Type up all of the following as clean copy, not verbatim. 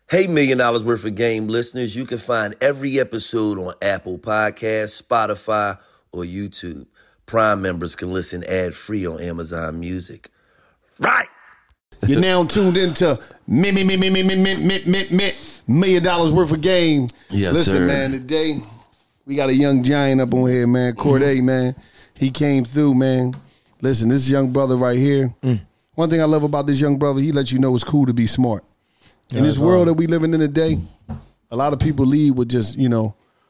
Hey, $1 million worth of game listeners, you can find every episode on Apple Podcasts, Spotify, or YouTube. Prime members can listen ad-free on Amazon Music. Right! You're now tuned into $1 million worth of game. Yes, Listen, sir. man, today we got a young giant up on here, man. Corday, man. He came through, man. Listen, this young brother right here, one thing I love about this young brother, he lets you know it's cool to be smart. In this world that we living in today, a lot of people lead with just, I'm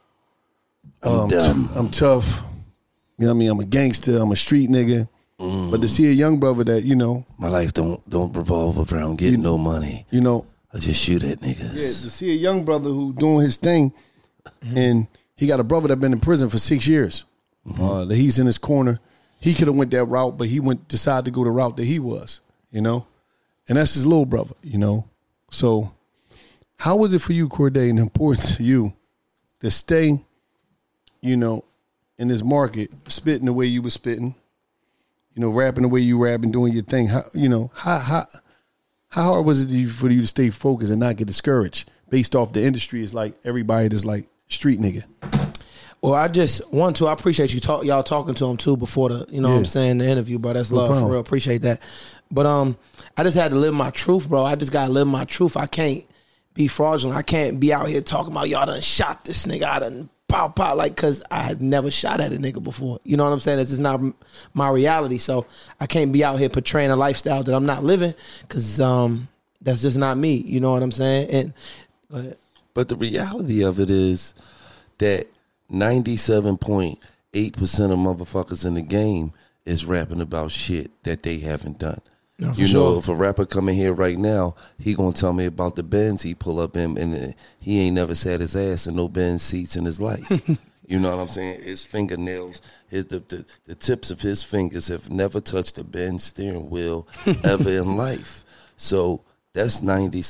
tough. You know what I mean? I'm a gangster. I'm a street nigga. But to see a young brother that, My life don't revolve around getting no money. I just shoot at niggas. Yeah, to see a young brother who doing his thing, and he got a brother that been in prison for 6 years. That he's in his corner. He could have went that route, but he decided to go the route that he was, And that's his little brother, So how was it for you, Corday, and important to you to stay, in this market, spitting the way you were spitting, rapping the way you rapping, doing your thing? How hard was it for you to stay focused and not get discouraged based off the industry is like everybody that's like street nigga? Well, I appreciate y'all talking to him too before the, what I'm saying, the interview, bro. That's love for real. Appreciate that. But I just had to live my truth, bro. I just gotta live my truth. I can't be fraudulent. I can't be out here talking about y'all done shot this nigga. I done pow, cause I had never shot at a nigga before. You know what I'm saying? That's just not my reality. So I can't be out here portraying a lifestyle that I'm not living, cause that's just not me. You know what I'm saying? And go ahead. But the reality of it is that 97.8% of motherfuckers in the game is rapping about shit that they haven't done. No, if a rapper come in here right now, he gonna tell me about the Benz he pull up in, and he ain't never sat his ass in no Benz seats in his life. You know what I'm saying? His fingernails, the tips of his fingers have never touched a Benz steering wheel ever in life. So that's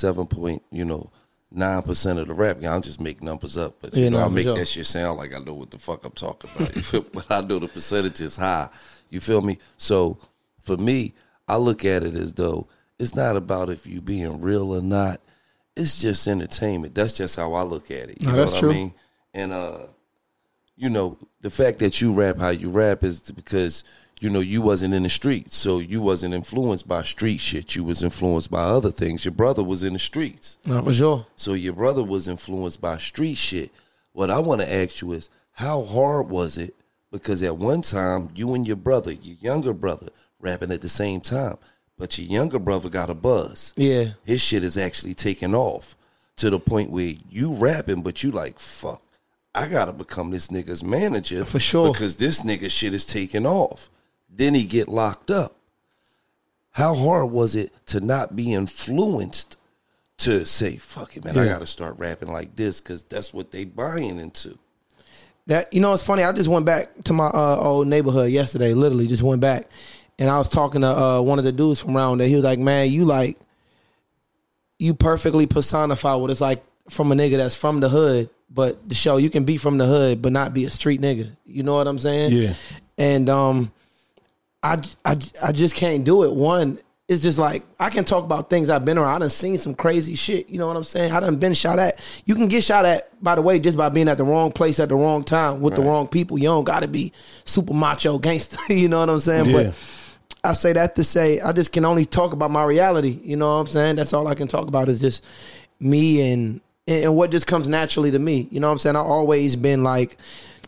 97.9% of the rap. I'll just make numbers up, but I make that shit sound like I know what the fuck I'm talking about. You feel me? But I know the percentage is high. You feel me? So for me, I look at it as though it's not about if you being real or not. It's just entertainment. That's just how I look at it. You know that's what true. I mean? And the fact that you rap how you rap is because you wasn't in the streets, so you wasn't influenced by street shit. You was influenced by other things. Your brother was in the streets. No, for sure. So your brother was influenced by street shit. What I want to ask you is, how hard was it? Because at one time, you and your brother, your younger brother, rapping at the same time, but your younger brother got a buzz. Yeah. His shit is actually taking off to the point where you rapping, but you like, fuck, I got to become this nigga's manager. For sure. Because this nigga shit is taking off. Then he get locked up. How hard was it to not be influenced to say, fuck it, man, I got to start rapping like this because that's what they buying into? That it's funny. I just went back to my old neighborhood yesterday. Literally, just went back, and I was talking to one of the dudes from around there. He was like, "Man, you perfectly personify what it's like from a nigga that's from the hood, but the show you can be from the hood but not be a street nigga." You know what I'm saying? Yeah. And I just can't do it. One, it's just like, I can talk about things I've been around. I done seen some crazy shit. You know what I'm saying? I done been shot at. You can get shot at, by the way, just by being at the wrong place at the wrong time with the wrong people. You don't got to be super macho gangster. You know what I'm saying? Yeah. But I say that to say, I just can only talk about my reality. You know what I'm saying? That's all I can talk about is just me and what just comes naturally to me. You know what I'm saying? I've always been like,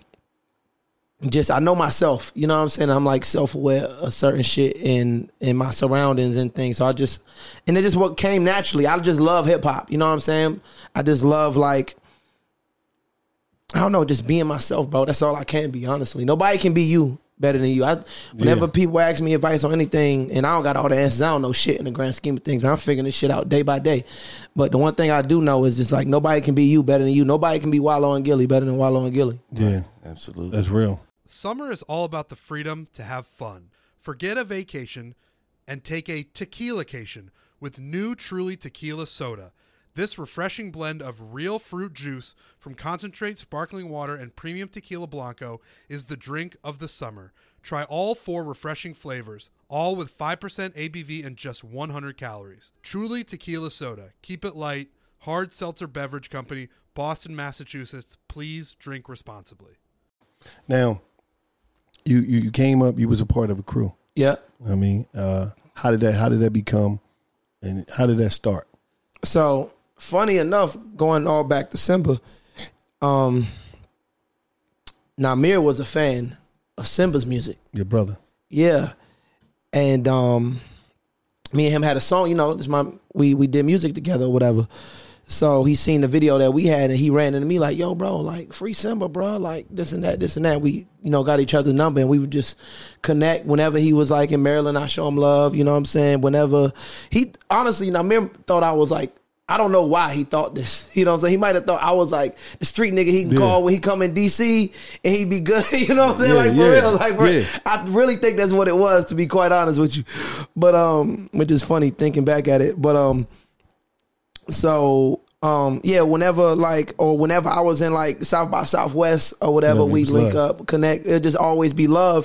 I know myself, you know what I'm saying? I'm like self-aware of certain shit in my surroundings and things. So and it's just what came naturally. I just love hip hop, you know what I'm saying? I just love just being myself, bro. That's all I can be, honestly. Nobody can be you better than you. Whenever people ask me advice on anything, and I don't got all the answers, I don't know shit in the grand scheme of things, man. I'm figuring this shit out day by day. But the one thing I do know is just like, nobody can be you better than you. Nobody can be Wallow and Gilly better than Wallow and Gilly. Yeah. Absolutely. That's real. Summer is all about the freedom to have fun. Forget a vacation and take a tequila-cation with new Truly Tequila Soda. This refreshing blend of real fruit juice from concentrate sparkling water and premium tequila blanco is the drink of the summer. Try all 4 refreshing flavors, all with 5% ABV and just 100 calories. Truly Tequila Soda. Keep it light, Hard Seltzer Beverage Company, Boston, Massachusetts. Please drink responsibly. Now, you came up. You was a part of a crew. Yeah. I mean, how did that become, and how did that start? So funny enough, going all back to Simba, Namir was a fan of Simba's music. Your brother. Yeah. And me and him had a song, you know, we did music together or whatever. So he seen the video that we had and he ran into me like, yo, bro, like free Simba, bro, like this and that. We, you know, got each other's number and we would just connect whenever he was like in Maryland. I show him love, you know what I'm saying? Whenever he, honestly, Namir thought I was like, I don't know why he thought this. You know what I'm saying? He might have thought I was like the street nigga he can call when he come in DC and he'd be good. You know what I'm saying? Like for real. Like I really think that's what it was, to be quite honest with you. But which is funny thinking back at it. But whenever I was in like South by Southwest or whatever, we'd link up, connect. It'd just always be love.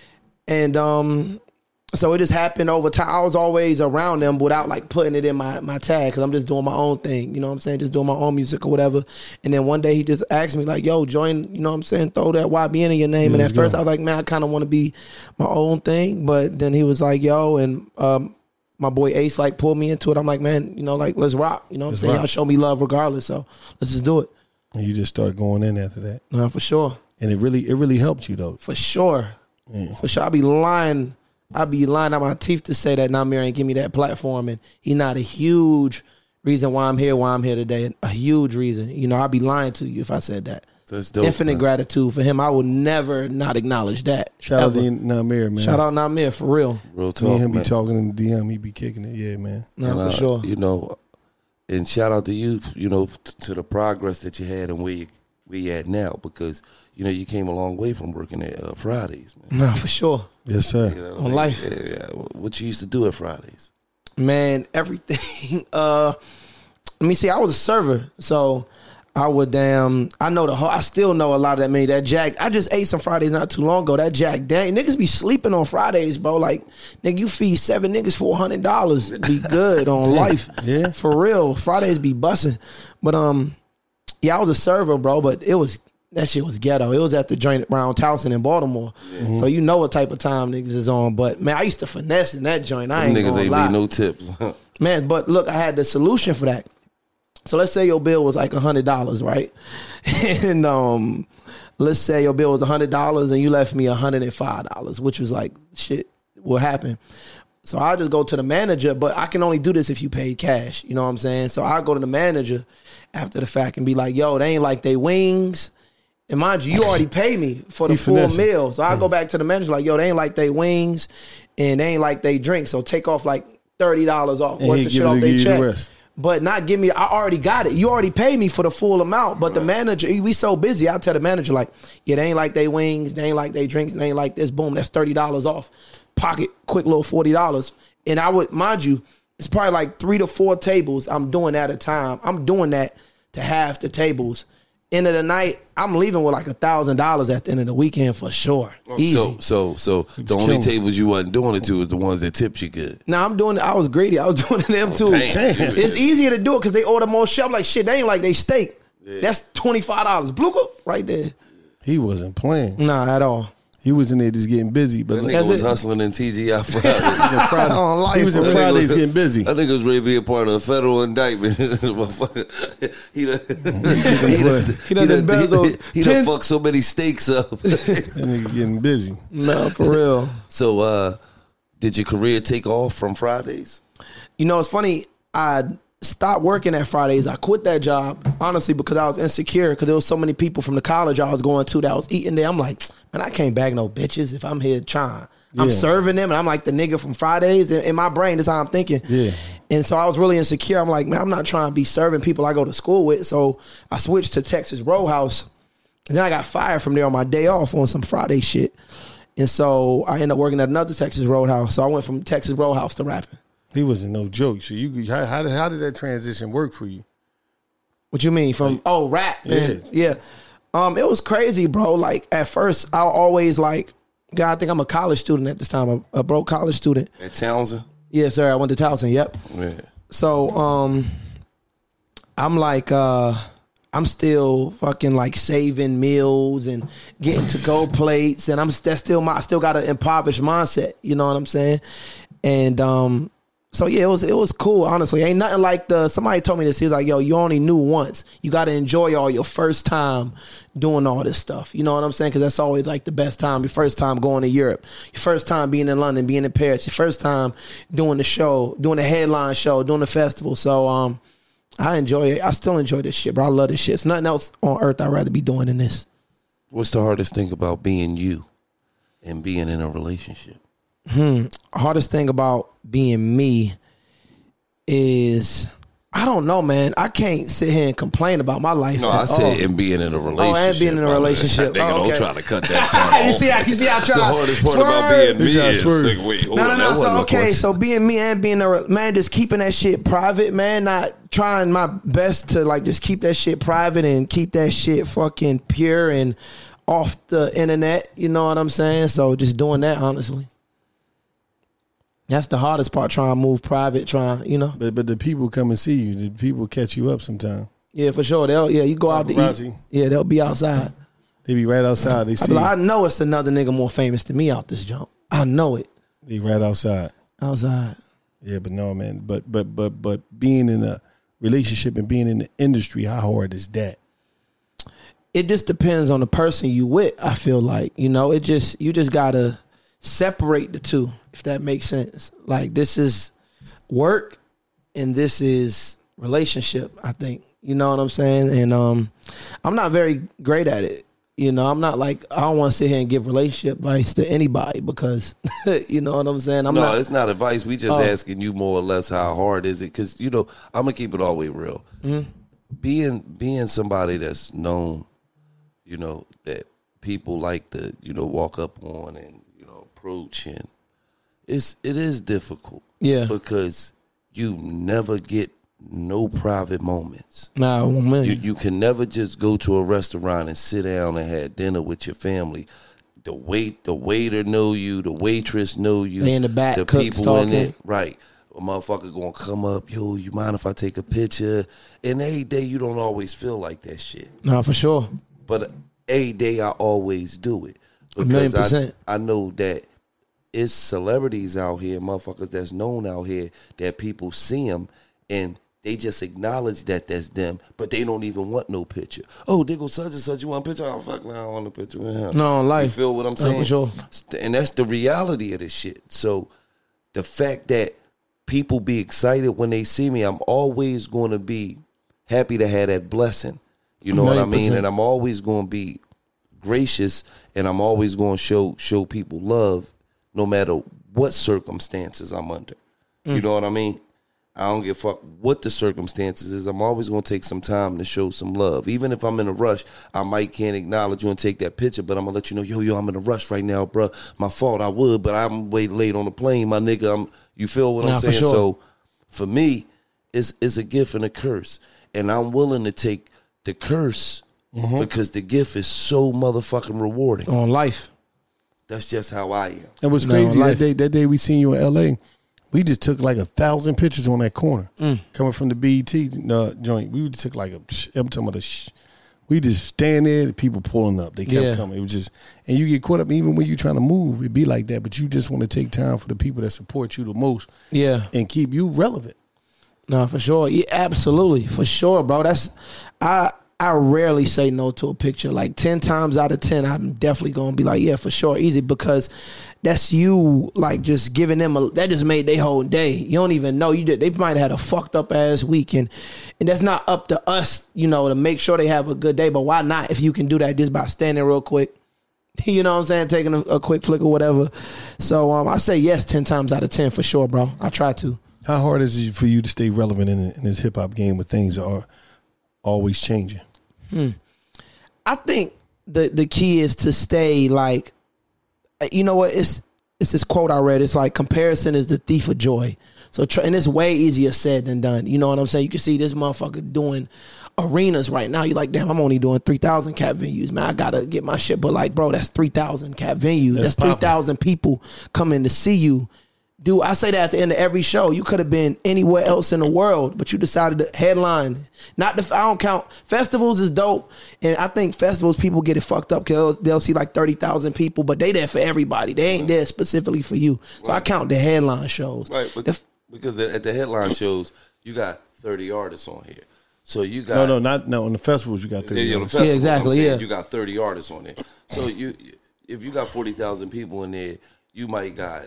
And so it just happened over time. I was always around them without like putting it in my tag because I'm just doing my own thing. You know what I'm saying? Just doing my own music or whatever. And then one day he just asked me like, yo, join, you know what I'm saying? Throw that YBN in your name. And at first I was like, man, I kind of want to be my own thing. But then he was like, yo, and my boy Ace like pulled me into it. I'm like, man, you know, like let's rock. You know what I'm saying? Y'all show me love regardless. So let's just do it. And you just start going in after that. For sure. And it really helped you though. For sure. Yeah. For sure. I'd be lying out my teeth to say that Namir ain't give me that platform, and he not a huge reason why I'm here today. A huge reason. You know, I'd be lying to you if I said that. That's dope. Infinite gratitude for him. I would never not acknowledge that. Shout out to Namir, man. Shout out Namir, for real. Real talk, me and him man. Be talking in the DM, he be kicking it. Yeah, man. No, for sure. You know, and shout out to you, you know, to the progress that you had and where you at now, because you know you came a long way from working at Fridays, man. No, for sure. Yes, sir. You know, on life. Yeah. What you used to do at Fridays? Man, everything. Let me see. I was a server, so I would I still know a lot of that menu. That Jack, I just ate some Fridays not too long ago. That Jack dang niggas be sleeping on Fridays, bro. Like nigga, you feed 7 niggas for $100, be good on life. Yeah, for real. Fridays be busting, but yeah, I was a server, bro. But that shit was ghetto. It was at the joint around Towson in Baltimore. Mm-hmm. So you know what type of time niggas is on. But man, I used to finesse in that joint. I ain't niggas gonna ain't lie. leave no tips. Man, but look, I had the solution for that. So let's say your bill was like $100, right? And let's say your bill was $100 and you left me $105, which was like, shit, what happened? So I'll just go to the manager, but I can only do this if you paid cash. You know what I'm saying? So I'll go to the manager after the fact and be like, yo, they ain't like they wings. And mind you already paid me for the full meal. So I'll go back to the manager like, yo, they ain't like they wings and they ain't like they drink. So take off like $30 off worth the shit off they check. But not give me, I already got it. You already paid me for the full amount. But the manager, we so busy, I'll tell the manager like, yeah, they ain't like they wings, they ain't like they drinks, they ain't like this. Boom, that's $30 off. Pocket, quick little $40. And I would, mind you, it's probably like 3 to 4 tables I'm doing at a time. I'm doing that to half the tables. End of the night, I'm leaving with like $1,000 at the end of the weekend for sure. Easy. So the only tables you wasn't doing it to is the ones that tipped you good. Nah, I'm doing it. I was greedy. I was doing it to them too. Damn. It's easier to do it because they order more shelf. Like shit, they ain't like they steak. Yeah. That's $25. Blue right there. He wasn't playing. Nah, at all. He was in there just getting busy. But that nigga was hustling in TGI Fridays. He was in Fridays getting busy. I think it was ready to be a part of a federal indictment. He done fucked so many steaks up. That nigga getting busy. No, for real. So, did your career take off from Fridays? You know, it's funny. I stopped working at Fridays. I quit that job, honestly, because I was insecure because there was so many people from the college I was going to that was eating there. I'm like, man, I can't bag no bitches if I'm here trying. I'm serving them, and I'm like the nigga from Fridays. In my brain, that's how I'm thinking. Yeah. And so I was really insecure. I'm like, man, I'm not trying to be serving people I go to school with. So I switched to Texas Roadhouse, and then I got fired from there on my day off on some Friday shit. And so I ended up working at another Texas Roadhouse. So I went from Texas Roadhouse to rapping. He wasn't no joke. So how did that transition work for you? What you mean from rap? Yeah. It was crazy, bro. Like at first, I always like, God, I think I'm a college student at this time, a broke college student at Townsend. Yes, sir. I went to Townsend. Yep. Yeah. So I'm like, I'm still fucking like saving meals and getting to go plates, and I still got an impoverished mindset. You know what I'm saying? And so yeah, it was cool. Honestly, ain't nothing like somebody told me this. He was like, "Yo, you only knew once. You got to enjoy all your first time doing all this stuff." You know what I'm saying? Because that's always like the best time. Your first time going to Europe, your first time being in London, being in Paris, your first time doing the show, doing the headline show, doing the festival. So I enjoy it. I still enjoy this shit, bro. I love this shit. It's nothing else on earth I'd rather be doing than this. What's the hardest thing about being you and being in a relationship? Hardest thing about being me is, I don't know, man. I can't sit here and complain about my life. No, I said and being in a relationship. Oh, and being in a relationship. Nigga, okay. don't try to cut that part you off. see how I tried. The hardest part about being me is, nigga, wait, hold on. No. So, okay, so being me and being man, just keeping that shit private, man. Not trying my best to like just keep that shit private and keep that shit fucking pure and off the internet. You know what I'm saying? So just doing that, honestly. That's the hardest part, trying to move private, you know. But the people come and see you. The people catch you up sometime. Yeah, for sure. You go out to eat. Yeah, they'll be outside. They be right outside. They see. I know it's another nigga more famous than me out this jump. I know it. They right outside. Outside. Yeah, but no, man. But being in a relationship and being in the industry, how hard is that? It just depends on the person you with. I feel like, you know, you just gotta separate the two, if that makes sense. Like, this is work and this is relationship, I think. You know what I'm saying? And I'm not very great at it. You know, I'm not like, I don't want to sit here and give relationship advice to anybody because, you know what I'm saying? It's not advice. We just asking you more or less how hard is it? Because, you know, I'm going to keep it all the way real. Mm-hmm. Being somebody that's known, you know, that people like to, you know, walk up on and, approach, and it is difficult. Yeah, because you never get no private moments. Nah, man. You can never just go to a restaurant and sit down and have dinner with your family. The waiter know you, the waitress know you. They in the back, the people talking. In it, right? A motherfucker gonna come up, yo, you mind if I take a picture? And every day you don't always feel like that shit. Nah, for sure. But every day I always do it because 1,000,000%. I know that it's celebrities out here, motherfuckers that's known out here, that people see them and they just acknowledge that that's them, but they don't even want no picture. Oh, they go such and such, you want a picture? Oh, fuck, no, I don't want a picture with him. No, life. You feel what I'm saying? For sure. And that's the reality of this shit. So the fact that people be excited when they see me, I'm always going to be happy to have that blessing. You know 100%. What I mean? And I'm always going to be gracious, and I'm always going to show people love, no matter what circumstances I'm under. You know what I mean? I don't give a fuck what the circumstances is. I'm always going to take some time to show some love. Even if I'm in a rush, I might can't acknowledge you and take that picture, but I'm going to let you know, yo, I'm in a rush right now, bro. My fault, I would, but I'm way late on the plane, my nigga. You feel what I'm saying? Sure. So for me, it's a gift and a curse. And I'm willing to take the curse because the gift is so motherfucking rewarding. On life. That's just how I am. That was crazy. That day we seen you in L.A., we just took like 1,000 pictures on that corner coming from the BET joint. We just took like I'm talking about we just stand there, the people pulling up. They kept coming. It was just, and you get caught up even when you're trying to move. It'd be like that, but you just want to take time for the people that support you the most. Yeah, and keep you relevant. No, for sure. Yeah, absolutely, for sure, bro. I rarely say no to a picture. Like 10 times out of 10, I'm definitely going to be like, yeah, for sure, easy, because that's you, like, just giving them that just made their whole day. You don't even know. They might have had a fucked up ass weekend, and that's not up to us, you know, to make sure they have a good day. But why not if you can do that just by standing real quick? You know what I'm saying? Taking a quick flick or whatever. So I say yes 10 times out of 10 for sure, bro. I try to. How hard is it for you to stay relevant in this hip hop game with things that are always changing? I think the key is to stay like, you know what? It's this quote I read. It's like, comparison is the thief of joy. So, and it's way easier said than done. You know what I'm saying? You can see this motherfucker doing arenas right now. You're like, damn, I'm only doing 3,000 cap venues, man. I gotta get my shit. But like, bro, that's 3,000 cap venues. That's 3,000 people coming to see you. I say that at the end of every show. You could have been anywhere else in the world, but you decided to headline. I don't count. Festivals is dope. And I think festivals, people get it fucked up because they'll see like 30,000 people, but they there for everybody. They ain't there specifically for you. So I count the headline shows. Right, because at the headline shows, you got 30 artists on here. So you got... No, on the festivals you got 30 on the artists. festivals, yeah, exactly, you got 30 artists on there. So if you got 40,000 people in there, you might got...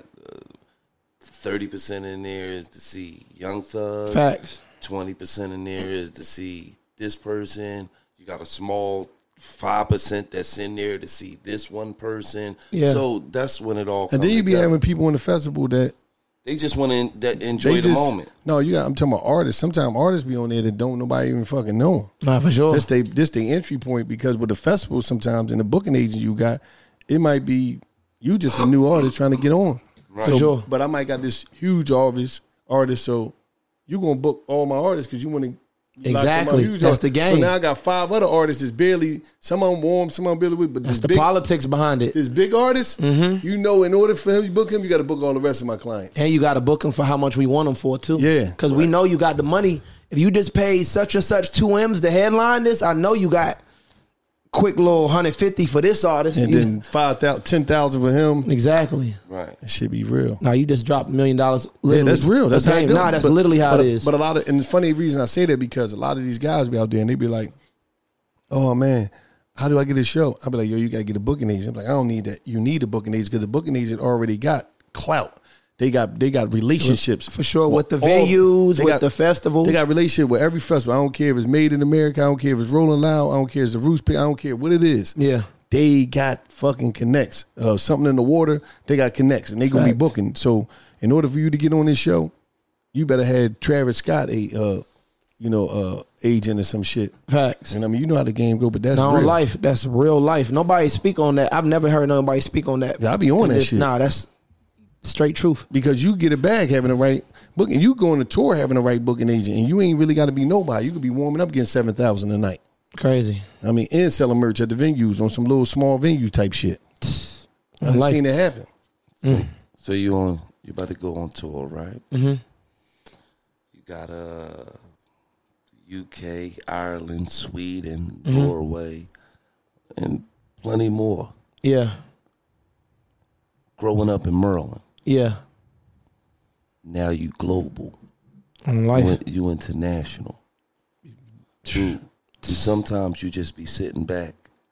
30% in there is to see Young Thug. Facts. 20% in there is to see this person. You got a small 5% that's in there to see this one person. Yeah. So that's when it all comes. And then you be together. having people in the festival that they just want to enjoy the moment. No, I'm talking about artists. Sometimes artists be on there that don't nobody even fucking know them. Nah, for sure. This the entry point, because with the festival sometimes and the booking agent you got, it might be you just a new artist trying to get on. Right. For sure. But I might got this huge artist, so you're going to book all my artists because you want to. Exactly. That's the game. So now I got 5 other artists that's barely, some of them warm, some of them barely weak. But that's the politics behind it. This big artist, you know, in order for him to book him, you got to book all the rest of my clients. And you got to book them for how much we want them for, too. Yeah. Because we know you got the money. If you just paid such and such 2 M's to headline this, I know you got quick little 150 for this artist. And then 5,000, 10,000 for him. Exactly. Right. That should be real. Now you just dropped $1 million. Yeah, that's real. That's how it goes. Nah, that's literally how it is. But a lot of, and the funny reason I say that because a lot of these guys be out there and they be like, oh man, how do I get a show? I be like, yo, you got to get a booking agent. I'm like, I don't need that. You need a booking agent because the booking agent already got clout. They got relationships. For sure, with the venues, with the festivals. They got relationship with every festival. I don't care if it's Made in America. I don't care if it's Rolling Loud. I don't care if it's the Roost Pit. I don't care what it is. Yeah. They got fucking connects. Something in the water, they got connects. And they going to be booking. So in order for you to get on this show, you better have Travis Scott, agent or some shit. Facts. And I mean, you know how the game go, but that's real. life. That's real life. Nobody speak on that. I've never heard nobody speak on that. Yeah, I be on that shit. Nah, that's straight truth. Because you get a bag having the right booking. You go on a tour having the right booking agent, and you ain't really got to be nobody. You could be warming up getting 7,000 a night. Crazy. I mean, and selling merch at the venues on some little small venue type shit. I've seen it happen. So you about to go on tour, right? Mm-hmm. You got UK, Ireland, Sweden, Norway, and plenty more. Yeah. Growing up in Maryland. Yeah. Now you global. On life. You international. Sometimes you just be sitting back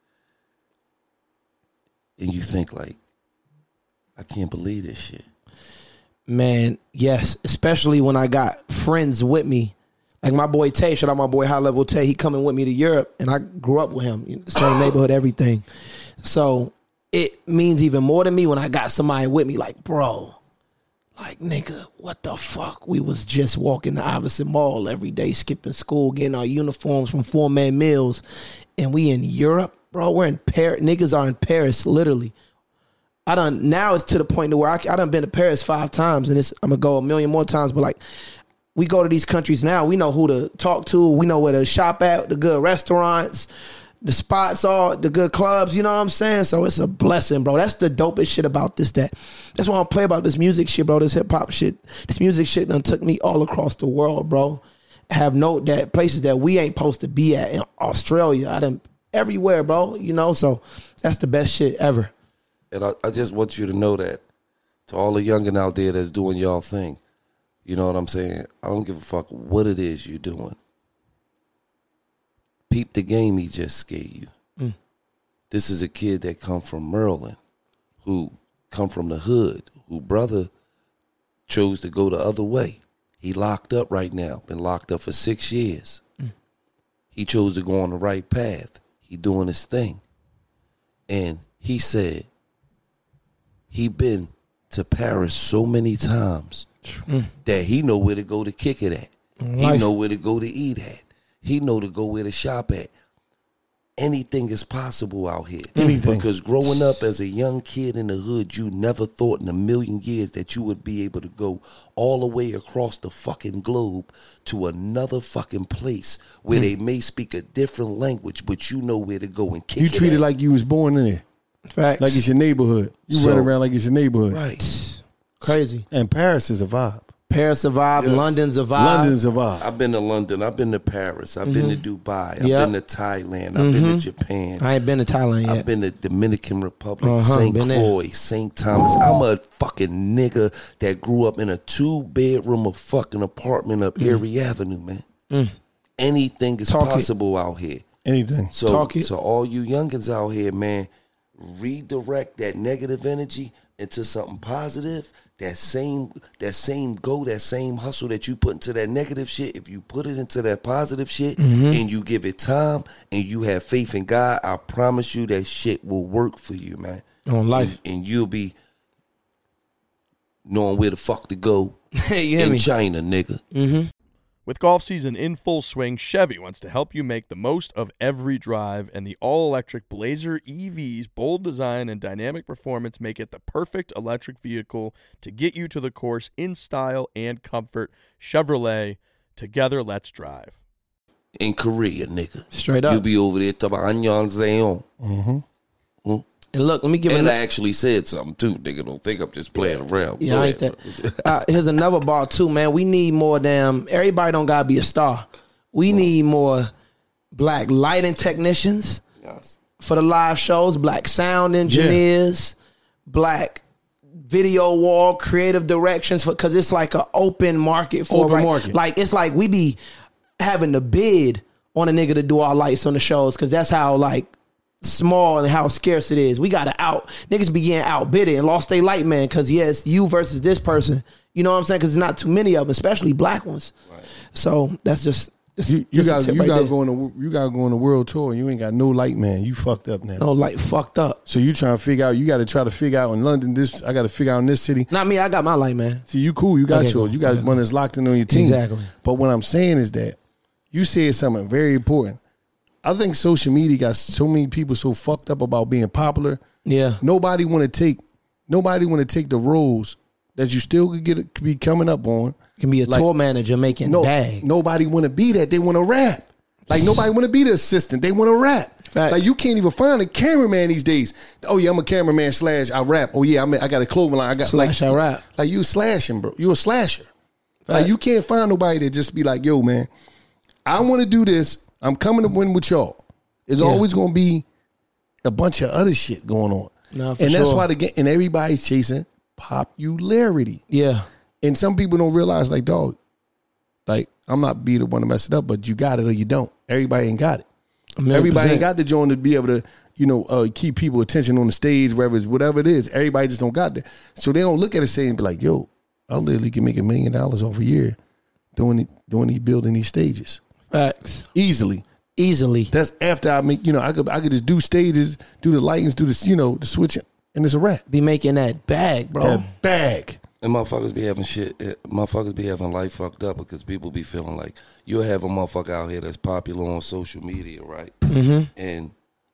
and you think like, I can't believe this shit. Man, yes. Especially when I got friends with me. Like my boy Tay, shout out my boy High Level Tay. He coming with me to Europe and I grew up with him. Same neighborhood, everything. So it means even more to me when I got somebody with me like, bro, like, nigga, what the fuck? We was just walking the Iverson Mall every day, skipping school, getting our uniforms from 4-man meals, and we in Europe, bro. We're in Paris. Niggas are in Paris, literally. Now it's to the point to where I done been to Paris 5 times, and I'm going to go a million more times, but like, we go to these countries now, we know who to talk to, we know where to shop at, the good restaurants, the spots are, the good clubs, you know what I'm saying? So it's a blessing, bro. That's the dopest shit about this. That's why I don't play about this music shit, bro. This hip hop shit. This music shit done took me all across the world, bro. That places that we ain't supposed to be at in Australia. Everywhere, bro. You know, so that's the best shit ever. And I just want you to know that to all the youngin' out there that's doing y'all thing, you know what I'm saying? I don't give a fuck what it is you're doing. Peep the game he just gave you. This is a kid that come from Maryland, who come from the hood, who brother chose to go the other way. He locked up right now, been locked up for 6 years. He chose to go on the right path. He doing his thing. And he said he been to Paris so many times that he know where to go to kick it at. He know where to go to eat at. He know to go where to shop at. Anything is possible out here. Anything. Because growing up as a young kid in the hood, you never thought in a million years that you would be able to go all the way across the fucking globe to another fucking place where they may speak a different language, but you know where to go and kick it. You treat it like you was born in there. Facts. Like it's your neighborhood. You run around like it's your neighborhood. Right. Crazy. And Paris is a vibe. Paris a vibe. Yes. London's a vibe. London's a vibe. I've been to London. I've been to Paris. I've been to Dubai. I've Yep. been to Thailand. I've been to Japan. I ain't been to Thailand yet. I've been to Dominican Republic, Uh-huh, St. been there. Croix, St. Thomas. I'm a fucking nigga that grew up in a 2-bedroom fucking apartment up Erie Avenue, man. Anything is Talk it. possible out here. Anything. So, Talk it. so all you youngins out here, man, redirect that negative energy into something positive. That same go, that same hustle that you put into that negative shit, if you put it into that positive shit and you give it time and you have faith in God, I promise you that shit will work for you, man. On life. And you'll be knowing where the fuck to go You hear in me? China, nigga. With golf season in full swing, Chevy wants to help you make the most of every drive, and the all-electric Blazer EV's bold design and dynamic performance make it the perfect electric vehicle to get you to the course in style and comfort. Chevrolet, together let's drive. In Korea, nigga. Straight You up. be over there talking about Annyeonghaseyo. And look, let me give And it. I actually said something too, nigga. Don't think I'm just playing around. Yeah, Go I ain't ahead. that. Here's another ball too, man. We need more damn. Everybody don't gotta be a star. We need more black lighting technicians Yes. for the live shows, black sound engineers, black video wall creative directions, because it's like an open market for Open market. Like it's like we be having to bid on a nigga to do our lights on the shows, because that's how like small and how scarce it is. We gotta niggas be getting outbidded and lost their light, man, because yes, you versus this person. You know what I'm saying? Because there's not too many of them, especially black ones. Right. So that's just You gotta go on a world tour. You ain't got no light, man. You fucked up now. no light fucked up. So you trying to figure out? You got to try to figure out in London. I got to figure out in this city. Not me. I got my light, man. See, you cool. You got Okay, yours. cool. You got Okay, one that's locked in on your team. Exactly. But what I'm saying is that you said something very important. I think social media got so many people so fucked up about being popular. Yeah. Nobody want to take the roles that you still could be coming up on. Can be a Like, tour manager making bag. Nobody want to be that. They want to rap. Like nobody want to be the assistant. They want to rap. Facts. Like you can't even find a cameraman these days. Oh yeah, I'm a cameraman / I rap. Oh yeah, I got a clothing line. I got I rap. Like you slashing, bro. You a slasher. Like you can't find nobody that just be like, yo, man, I want to do this. I'm coming to win with y'all. There's always going to be a bunch of other shit going on. No, for and that's sure. why and everybody's chasing popularity. Yeah. And some people don't realize, like, dog, like, I'm not be the one to mess it up, but you got it or you don't. Everybody ain't got it. Everybody ain't got the joint to be able to, keep people attention on the stage, whatever it is. Everybody just don't got that. So they don't look at it saying and be like, yo, I literally can make $1 million off a year building these stages. Facts. Easily. That's after I make, I could just do stages, do the lightings, do this, the switching, and it's a wrap. Be making that bag, bro. That bag. And motherfuckers be having motherfuckers be having life fucked up because people be feeling like you'll have a motherfucker out here that's popular on social media, right? Mm-hmm. And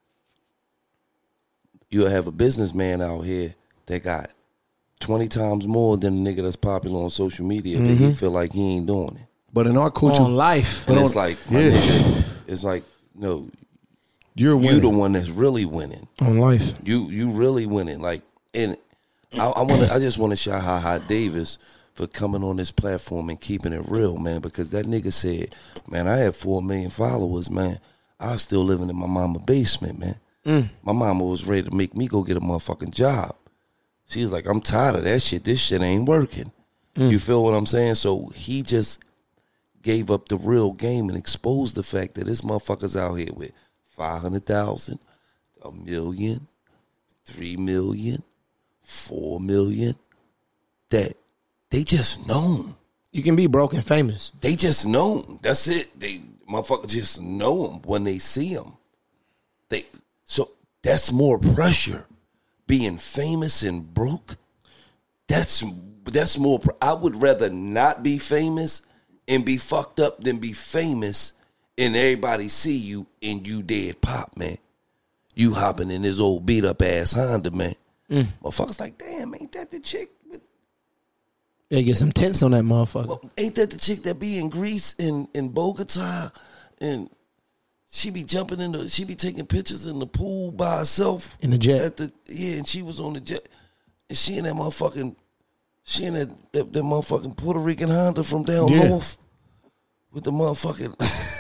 you'll have a businessman out here that got 20 times more than the nigga that's popular on social media, but he feel like he ain't doing it. But in our culture, On life. And it's like, my nigga, it's like, no, you're you winning. the one that's really winning. On life. You really winning. Like, and I just want to shout out Hot Davis for coming on this platform and keeping it real, man, because that nigga said, man, I had 4 million followers, man. I was still living in my mama's basement, man. My mama was ready to make me go get a motherfucking job. She was like, I'm tired of that shit. This shit ain't working. You feel what I'm saying? So he just gave up the real game and exposed the fact that this motherfucker's out here with 500,000, 1 million, 3 million, 4 million, that they just known. You can be broke and famous. They just known. That's it. They motherfuckers just know them when they see them. So that's more pressure. Being famous and broke, that's more. I would rather not be famous and be fucked up than be famous and everybody see you and you dead pop, man. You hopping in this old beat up ass Honda, man. Motherfuckers like, damn, ain't that the chick? Yeah, get some tents on that motherfucker. Well, ain't that the chick that be in Greece in Bogota and she be she be taking pictures in the pool by herself In the jet. and she was on the jet and she in that motherfucking She in that motherfucking Puerto Rican Honda from down north with the motherfucking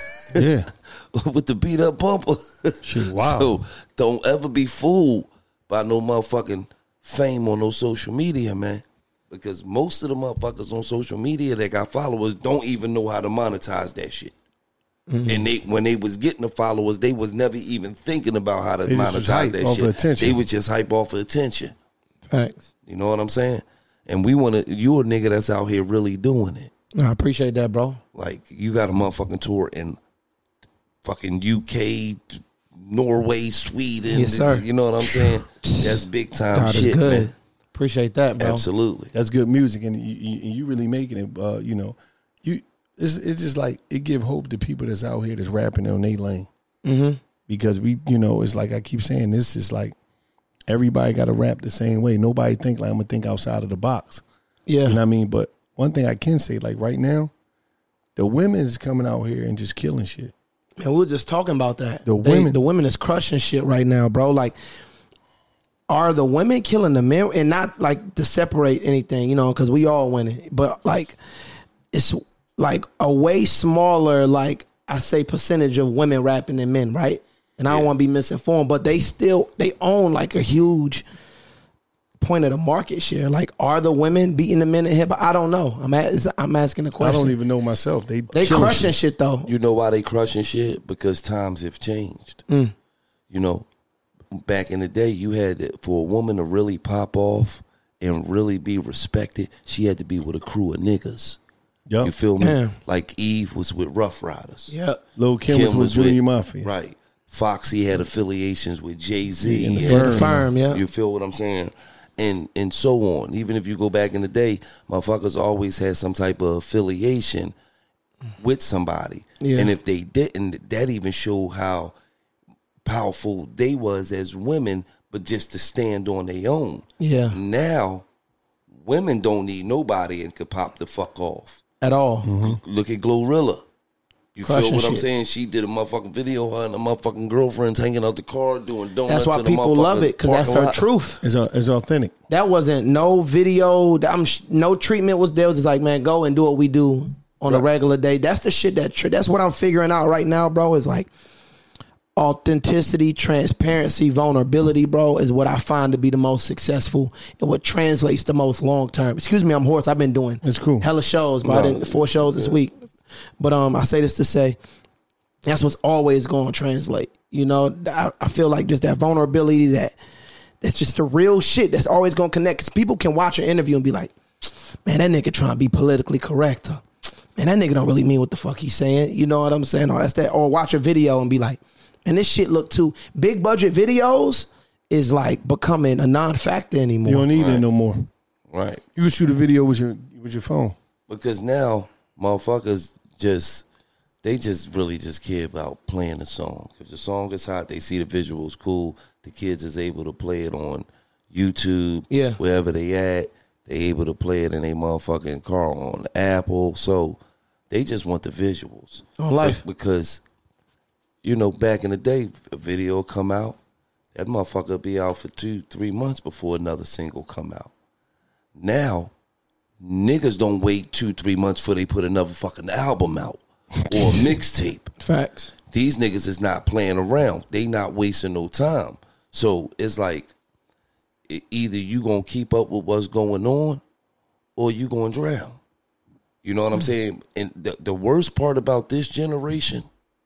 with the beat up bumper. Shit, wow. So don't ever be fooled by no motherfucking fame on no social media, man. Because most of the motherfuckers on social media that got followers don't even know how to monetize that shit. Mm-hmm. And when they was getting the followers, they was never even thinking about how to monetize that shit. Attention. They was just hype off of attention. Thanks. You know what I'm saying? And you a nigga that's out here really doing it. I appreciate that, bro. Like, you got a motherfucking tour in fucking UK, Norway, Sweden. Yes, sir. You know what I'm saying? That's big time God shit, is good. man. Appreciate that, bro. Absolutely. That's good music, and you really making it. You know, it's just like it give hope to people that's out here that's rapping on their lane. Mm-hmm. Because it's like I keep saying, this is like everybody got to rap the same way. Nobody think like I'm gonna think outside of the box. Yeah, you know what I mean. But one thing I can say, like right now, the women is coming out here and just killing shit. And we were just talking about that. The women is crushing shit right now, bro. Like, are the women killing the men? And not like to separate anything, because we all winning. But like, it's like a way smaller, like I say, percentage of women rapping than men, right? And I don't want to be misinformed, but they own like a huge point of the market share. Like, are the women beating the men in hip hop? I don't know. I'm asking the question. I don't even know myself. They crushing shit though. You know why they crushing shit? Because times have changed. You know, back in the day, you had for a woman to really pop off and really be respected, she had to be with a crew of niggas. Yep. You feel me? Damn. Like Eve was with Rough Riders. Yeah. Lil' Kim was with Junior Mafia. Right. Foxy had affiliations with Jay-Z. And the Firm, yeah. You feel what I'm saying? And so on. Even if you go back in the day, motherfuckers always had some type of affiliation with somebody. Yeah. And if they didn't, that even showed how powerful they was as women, but just to stand on their own. Yeah. Now, women don't need nobody and could pop the fuck off. At all. Mm-hmm. Look at Glorilla. You Crushing feel what I'm shit. saying? She did a motherfucking video, her and her motherfucking girlfriends hanging out the car doing donuts. That's why in the people love it, because that's parking her lot. truth. It's authentic. That wasn't no video. No treatment was there. It was just like, man, go and do what we do on a regular day. That's the shit that's what I'm figuring out right now, bro. Is like authenticity, transparency, vulnerability, bro, is what I find to be the most successful and what translates the most long term. Excuse me, I'm Horace. I've been doing It's cool. hella shows, bro. I did 4 shows this week. But I say this to say that's what's always going to translate. I feel like just that vulnerability, that's just the real shit that's always going to connect. Because people can watch an interview and be like, man, that nigga trying to be politically correct. Man, that nigga don't really mean what the fuck he's saying. You know what I'm saying? Or watch a video and be like, and this shit look too big budget videos is like becoming a non-factor anymore. You don't need it no more. Right. You can shoot a video with your phone. Because now motherfuckers they really care about playing the song. If the song is hot, they see the visuals cool. The kids is able to play it on YouTube, wherever they at. They able to play it in a motherfucking car on Apple. So they just want the visuals. On life. Because, back in the day, a video come out, that motherfucker be out for 2-3 months before another single come out. Now, niggas don't wait 2-3 months before they put another fucking album out or a mixtape. Facts. These niggas is not playing around. They not wasting no time. So it's like either you gonna keep up with what's going on or you gonna drown. You know what I'm saying? And the worst part about this generation,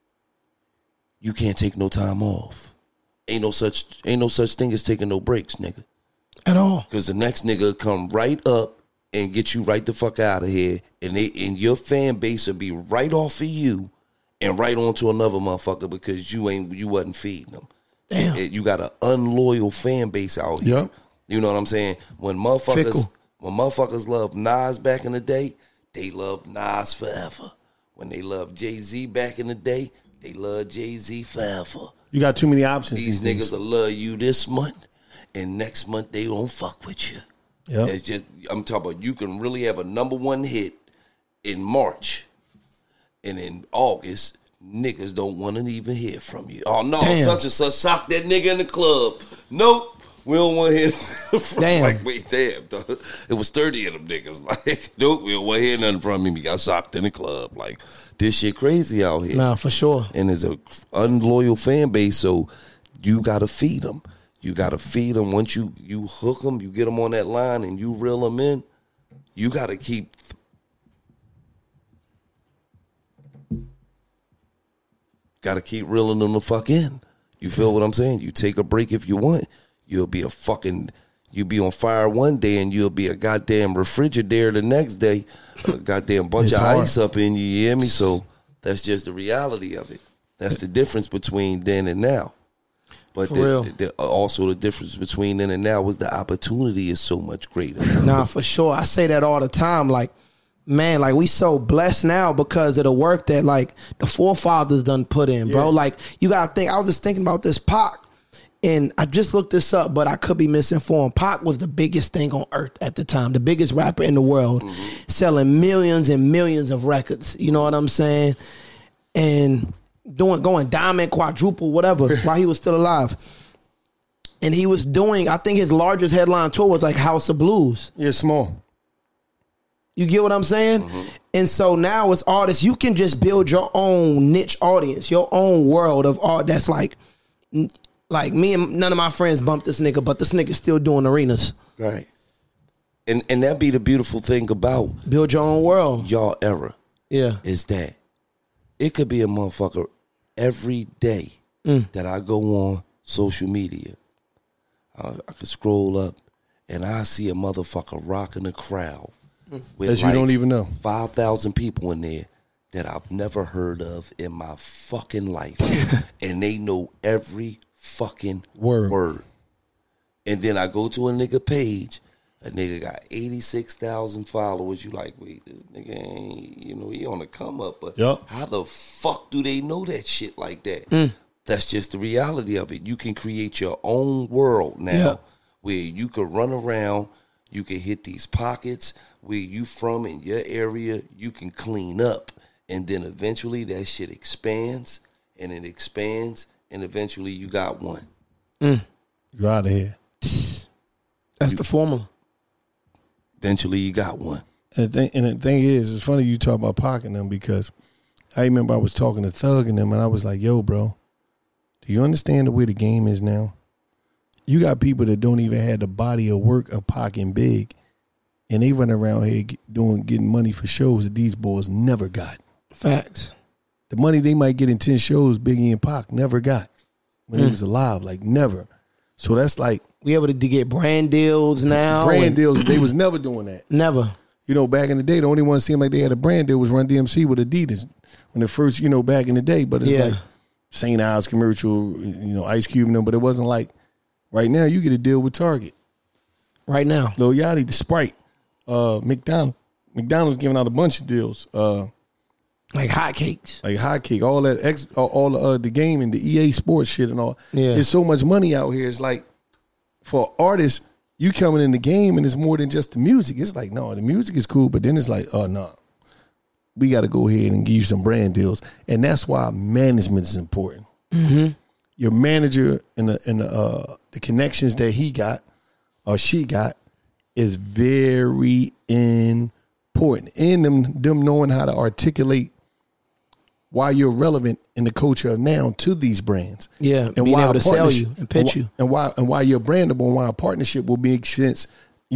you can't take no time off. Ain't no such thing as taking no breaks, nigga. At all. Because the next nigga come right up and get you right the fuck out of here, and your fan base will be right off of you and right on to another motherfucker because you wasn't feeding them. Damn. You got an unloyal fan base out here. Yep. You know what I'm saying? When motherfuckers love Nas back in the day, they love Nas forever. When they love Jay-Z back in the day, they love Jay-Z forever. You got too many options. These niggas will love you this month, and next month they won't fuck with you. Yep. It's just, I'm talking about, you can really have a #1 hit in March, and in August, niggas don't want to even hear from you. Oh no, Damn. such and such socked that nigga in the club. Nope. We don't want to hear Damn. Like, wait, damn, dog. It was 30 of them niggas. Like, nope, we don't want to hear nothing from him. He got socked in the club. Like, this shit crazy out here. Nah, for sure. And there's a unloyal fan base, so you got to feed them. You got to feed them. Once you hook them, you get them on that line and you reel them in, you got to keep... Got to keep reeling them the fuck in. You feel what I'm saying? You take a break if you want. You'll be on fire one day and you'll be a goddamn refrigerator the next day. A goddamn bunch of ice up in you, you hear me? So that's just the reality of it. That's the difference between then and now. But also the difference between then and now was the opportunity is so much greater. Nah, for sure. I say that all the time. Like, man, like we so blessed now because of the work that like the forefathers done put in, bro. Like you gotta think. I was just thinking about this Pac, and I just looked this up, but I could be misinformed. Pac was the biggest thing on earth at the time, the biggest rapper in the world, selling millions and millions of records. You know what I'm saying? And going diamond, quadruple, whatever, while he was still alive. And he was doing, I think his largest headline tour was like House of Blues. Yeah, small. You get what I'm saying? And so now as artists, you can just build your own niche audience, your own world of art that's like me and none of my friends bumped this nigga, but this nigga's still doing arenas. Right. And that be the beautiful thing about build your own world. Y'all era. Yeah. Is that it could be a motherfucker every day that I go on social media. I could scroll up and I see a motherfucker rocking the crowd. With that you don't even know. 5,000 people in there that I've never heard of in my fucking life. And they know every fucking word. And then I go to a nigga page. A nigga got 86,000 followers. You like, wait, this nigga ain't, he on the come up. But how the fuck do they know that shit like that? That's just the reality of it. You can create your own world now where you can run around. You can hit these pockets where you from in your area. You can clean up. And then eventually that shit expands. And it expands. And eventually you got one. You're out of here. That's the formula. Eventually you got one. And the thing is, it's funny you talk about Pac and them because I remember I was talking to Thug and them and I was like, yo, bro, do you understand the way the game is now? You got people that don't even have the body of work of Pac and Big, and they run around here getting money for shows that these boys never got. Facts. The money they might get in 10 shows, Biggie and Pac never got when he was alive, like never. So that's like we able to get brand deals now. Brand deals, they was never doing that. Never. Back in the day, the only one seemed like they had a brand deal was Run DMC with Adidas when the first, back in the day. But it's like St. Ives commercial, Ice Cube and them. But it wasn't like right now. You get a deal with Target. Right now, Lil Yachty, the Sprite, McDonald's giving out a bunch of deals. Like hotcakes. Like hotcake, all that, all the game and the EA Sports shit and all. Yeah. There's so much money out here. It's like for artists, you coming in the game and it's more than just the music. It's like, no, the music is cool, but then it's like, oh, no. We got to go ahead and give you some brand deals. And that's why management is important. Mm-hmm. Your manager and the connections that he got or she got is very important. And them knowing how to articulate why you're relevant in the culture of now to these brands. Yeah, and being able to sell you and pitch you. And why you're brandable and why a partnership will make sense,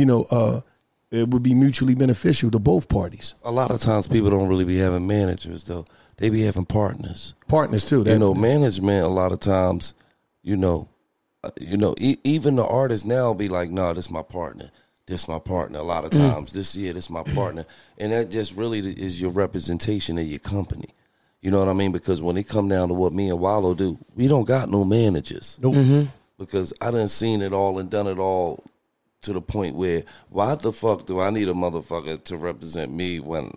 it would be mutually beneficial to both parties. A lot of times people don't really be having managers, though. They be having partners. Partners, too. Management, a lot of times, even the artists now be like, no, this is my partner. This my partner. A lot of times, this is my partner. And that just really is your representation of your company. You know what I mean? Because when it come down to what me and Wallow do, we don't got no managers. Nope. Mm-hmm. Because I done seen it all and done it all to the point where, why the fuck do I need a motherfucker to represent me when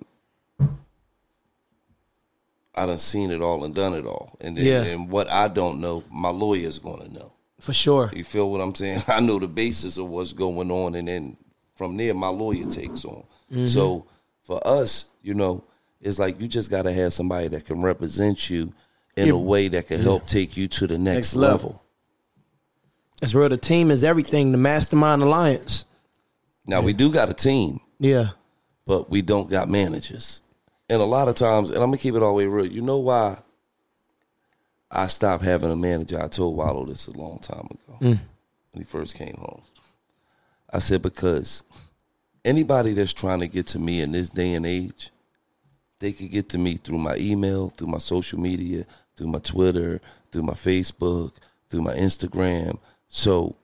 I done seen it all and done it all? And then, and what I don't know, my lawyer's going to know. For sure. You feel what I'm saying? I know the basis of what's going on, and then from there, my lawyer takes on. Mm-hmm. So for us, it's like you just got to have somebody that can represent you in a way that can help take you to the next level. That's real. The team is everything. The Mastermind Alliance. Now, we do got a team. Yeah. But we don't got managers. And a lot of times, and I'm going to keep it all the way real, you know why I stopped having a manager? I told Wallow this a long time ago when he first came home. I said, because anybody that's trying to get to me in this day and age, they could get to me through my email, through my social media, through my Twitter, through my Facebook, through my Instagram. So,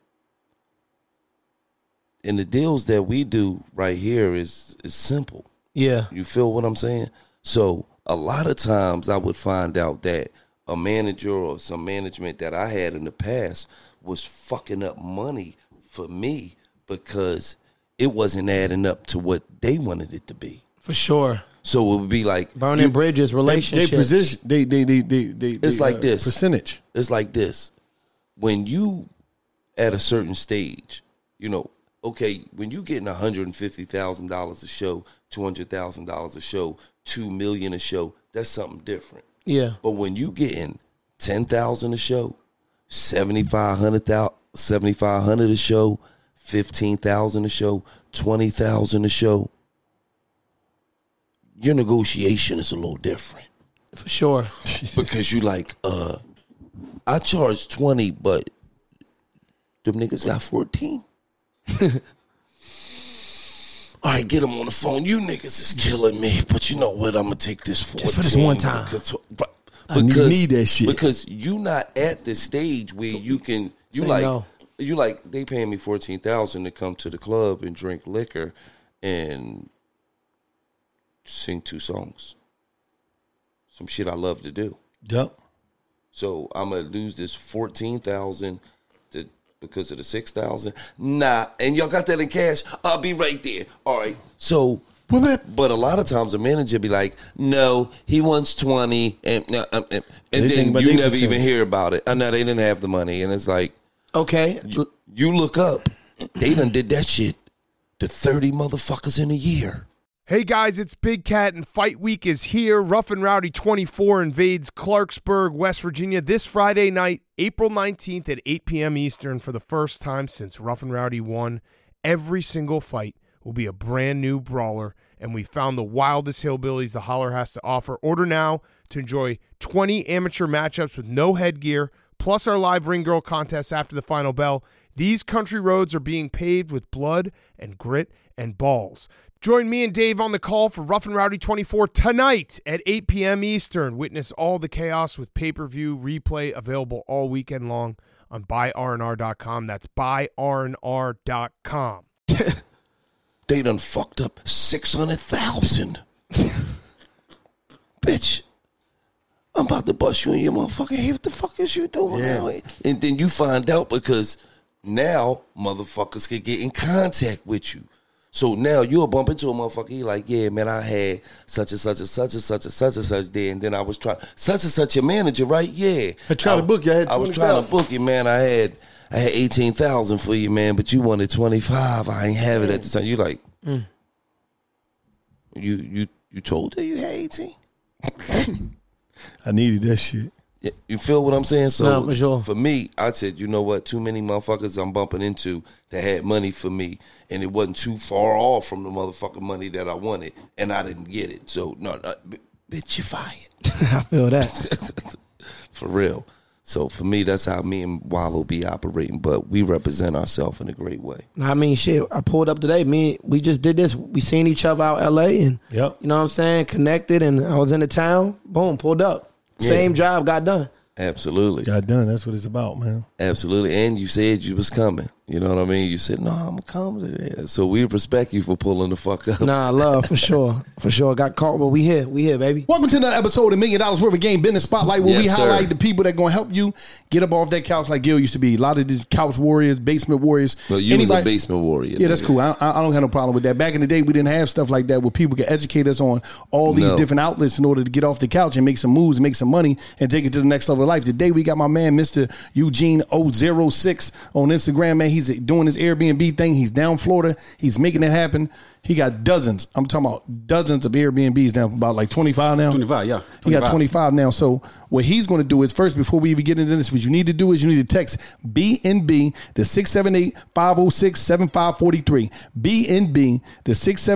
and the deals that we do right here is simple. Yeah. You feel what I'm saying? So a lot of times I would find out that a manager or some management that I had in the past was fucking up money for me because it wasn't adding up to what they wanted it to be. For sure. So it would be like burning bridges, relationships. It's like this. Percentage. It's like this. When you at a certain stage, you know, okay, when you getting $150,000 a show, $200,000 a show, $2 million a show, that's something different. Yeah. But when you getting $10,000 a show, $7,500 a show, $15,000 a show, $20,000 a show, your negotiation is a little different. For sure. Because you like, I charge 20, but them niggas got 14. All right, get them on the phone. You niggas is killing me, but you know what? I'm gonna take this 14. Just for this one time. I need that shit. Because you not at the stage where you can. You like they paying me $14,000 to come to the club and drink liquor and sing 2 songs. Some shit I love to do. Yep. So I'm gonna lose this $14,000 because of the $6,000. Nah, and y'all got that in cash. I'll be right there. All right. So, but a lot of times a manager be like, no, he wants 20, and then you never even hear about it. No, they didn't have the money, and it's like, okay, you look up, they done did that shit to 30 motherfuckers in a year. Hey guys, it's Big Cat and Fight Week is here. Rough and Rowdy 24 invades Clarksburg, West Virginia this Friday night, April 19th at 8 p.m. Eastern for the first time since Rough and Rowdy won. Every single fight will be a brand new brawler, and we found the wildest hillbillies the Holler has to offer. Order now to enjoy 20 amateur matchups with no headgear, plus our live ring girl contest after the final bell. These country roads are being paved with blood and grit and balls. Join me and Dave on the call for Rough and Rowdy 24 tonight at 8 p.m. Eastern. Witness all the chaos with pay-per-view replay available all weekend long on buyrnr.com. That's buyrnr.com. They done fucked up 600,000. Bitch, I'm about to bust you in your motherfucking head. What the fuck is you doing now? And then you find out because now motherfuckers can get in contact with you. So now you'll bump into a motherfucker. He like, yeah, man, I had such and such and such and such and such and such there, and then I was trying such and such your manager, right? Yeah, I tried to book you. I was trying to book you, man. I had 18,000 for you, man, but you wanted 25. I ain't have it at the time. You like, you told her you had 18. I needed that shit. Yeah, you feel what I'm saying? So no, for sure. For me, I said, you know what? Too many motherfuckers I'm bumping into that had money for me, and it wasn't too far off from the motherfucking money that I wanted, and I didn't get it. So, no, bitch, you're fired. I feel that. For real. So, for me, that's how me and Wallow be operating, but we represent ourselves in a great way. I mean, shit, I pulled up today. We just did this. We seen each other out L.A., and, you know what I'm saying, connected, and I was in the town. Boom, pulled up. Same job, got done. Absolutely. Got done. That's what it's about, man. Absolutely. And you said you was coming. You know what I mean? You said, no, I'm coming. So we respect you for pulling the fuck up. Nah, I love, for sure. For sure. Got caught, but we here. We here, baby. Welcome to another episode of $1 Million Worth of Game Business Spotlight, where we highlight the people that going to help you get up off that couch like Gil used to be. A lot of these couch warriors, basement warriors. Well, you was a basement warrior. Yeah, that's cool. I don't have no problem with that. Back in the day, we didn't have stuff like that where people could educate us on all these different outlets in order to get off the couch and make some moves and make some money and take it to the next level of life. Today, we got my man, Mr. Eugene 006 on Instagram, man. He's doing his Airbnb thing. He's down Florida. He's making it happen. He got dozens. I'm talking about dozens of Airbnbs down, about like 25 now. 25, yeah. 25. He got 25 now. So what he's going to do is, first, before we even get into this, what you need to do is you need to text BNB to 678-506-7543. BNB to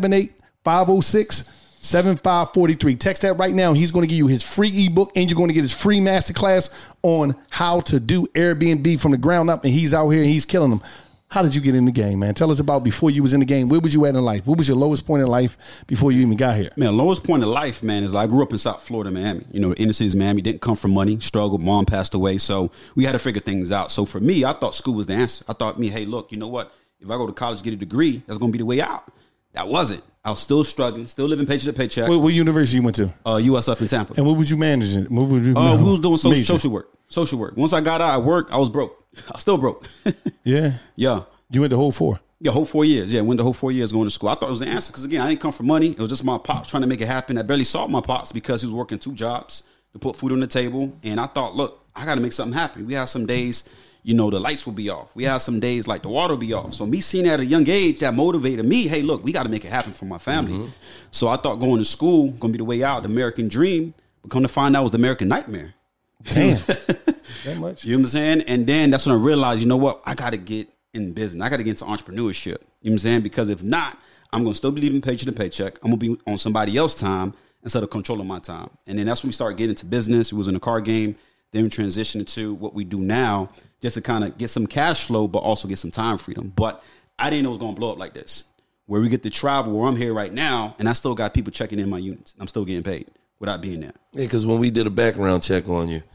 678-506-7543. Text that right now. He's going to give you his free ebook, and you're going to get his free masterclass on how to do Airbnb from the ground up. And he's out here and he's killing them. How did you get in the game, man? Tell us about before you was in the game. Where was you at in life? What was your lowest point in life before you even got here? Man, lowest point in life, man, is I grew up in South Florida, Miami. You know, the inner cities of Miami. Didn't come from money. Struggled. Mom passed away. So we had to figure things out. So for me, I thought school was the answer. I thought, hey, look, you know what? If I go to college, get a degree, that's going to be the way out. That wasn't. I was still struggling, still living paycheck to paycheck. What university you went to? USF in Tampa. And what was you managing? What was you we was doing social work. Social work. Once I got out of work, I was broke. I was still broke. Yeah. Yeah. You went the whole 4? Yeah, whole 4 years. Yeah, went the whole 4 years going to school. I thought it was the answer because, again, I didn't come from money. It was just my pops trying to make it happen. I barely saw my pops because he was working 2 jobs to put food on the table. And I thought, look, I got to make something happen. We had some days, the lights will be off. We had some days like the water will be off. So me seeing that at a young age, that motivated me. Hey, look, we got to make it happen for my family. Mm-hmm. So I thought going to school going to be the way out, the American dream. But come to find out it was the American nightmare. Damn. That much? You know what I'm saying? And then that's when I realized, you know what? I got to get in business. I got to get into entrepreneurship. You know what I'm saying? Because if not, I'm going to still be living paycheck to paycheck. I'm going to be on somebody else's time instead of controlling my time. And then that's when we started getting into business. We was in the car game. Then we transitioned into what we do now just to kind of get some cash flow, but also get some time freedom. But I didn't know it was going to blow up like this, where we get to travel, where I'm here right now, and I still got people checking in my units. I'm still getting paid without being there. Yeah, because when we did a background check on you,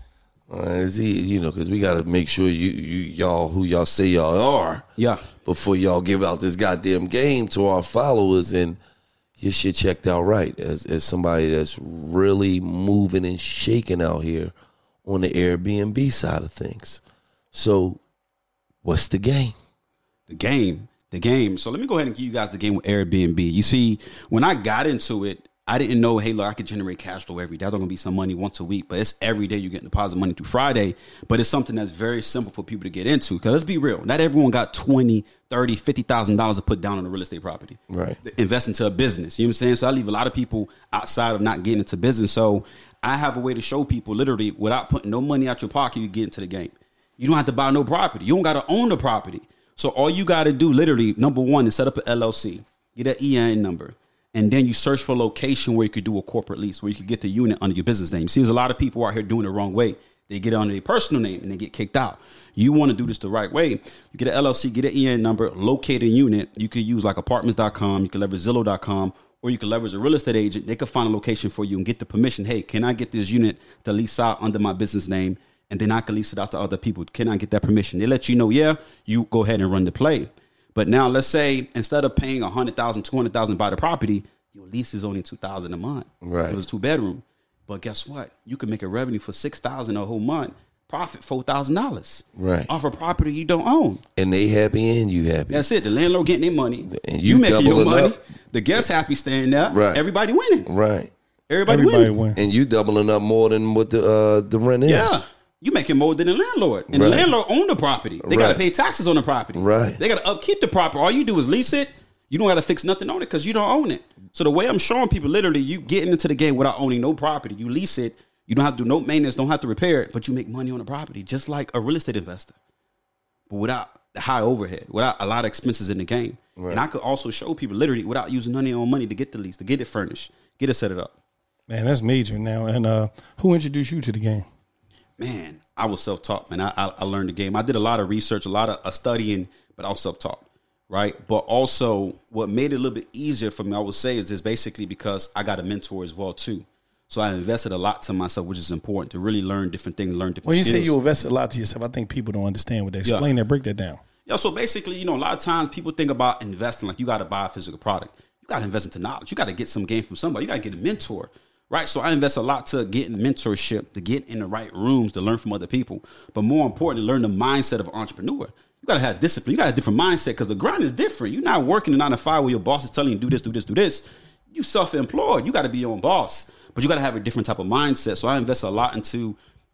because we got to make sure y'all who y'all say y'all are. Yeah. Before y'all give out this goddamn game to our followers, and your shit checked out right as somebody that's really moving and shaking out here on the Airbnb side of things. So, what's the game? The game. So let me go ahead and give you guys the game with Airbnb. You see, when I got into it, I didn't know, hey, look, I could generate cash flow every day. That's going to be some money once a week, but it's every day you get deposit money through Friday. But it's something that's very simple for people to get into. Because let's be real, not everyone got $20,000, $30,000, $50,000 to put down on a real estate property. Right. Invest into a business. You know what I'm saying? So I leave a lot of people outside of not getting into business. So I have a way to show people literally without putting no money out your pocket, you get into the game. You don't have to buy no property. You don't got to own the property. So all you got to do literally, number one, is set up an LLC, get an EIN number. And then you search for a location where you could do a corporate lease, where you could get the unit under your business name. See, there's a lot of people out here doing it the wrong way. They get it under their personal name and they get kicked out. You want to do this the right way. You get an LLC, get an EIN number, locate a unit. You could use like apartments.com. You can leverage Zillow.com, or you can leverage a real estate agent. They could find a location for you and get the permission. Hey, can I get this unit to lease out under my business name? And then I can lease it out to other people. Can I get that permission? They let you know, yeah, you go ahead and run the play. But now let's say instead of paying $100,000, $200,000 to buy the property, your lease is only $2,000 a month. Right. It was a 2-bedroom. But guess what? You can make a revenue for $6,000 a whole month, profit $4,000. Right. Off a property you don't own. And they happy and you happy. That's it. The landlord getting their money. And you making your money. Up. The guest happy staying there. Right. Everybody winning. Right. Everybody winning. win. And you doubling up more than what the rent is. Yeah. You making more than the landlord. And the landlord own the property. They got to pay taxes on the property. Right. They got to upkeep the property. All you do is lease it. You don't got to fix nothing on it because you don't own it. So the way I'm showing people, literally, you getting into the game without owning no property. You lease it. You don't have to do no maintenance, don't have to repair it, but you make money on the property, just like a real estate investor. But without the high overhead, without a lot of expenses in the game. Right. And I could also show people, literally, without using none of your own money to get the lease, to get it furnished, get it set it up. Man, that's major now. And who introduced you to the game? Man, I was self-taught, man. I learned the game. I did a lot of research, a lot of studying, but I was self-taught, right? But also what made it a little bit easier for me, I would say, is this basically because I got a mentor as well, too. So I invested a lot to myself, which is important to really learn different things, learn different skills. When you say you invested a lot to yourself, I think people don't understand what they explain that. Break that down. Yeah, so basically, a lot of times people think about investing like you got to buy a physical product. You got to invest into knowledge. You got to get some game from somebody. You got to get a mentor. Right, so I invest a lot to get in mentorship, to get in the right rooms, to learn from other people. But more importantly, learn the mindset of an entrepreneur. You got to have discipline. You got a different mindset because the grind is different. You're not working a 9 to 5 where your boss is telling you do this, do this, do this. You self-employed. You got to be your own boss. But you got to have a different type of mindset. So I invest a lot into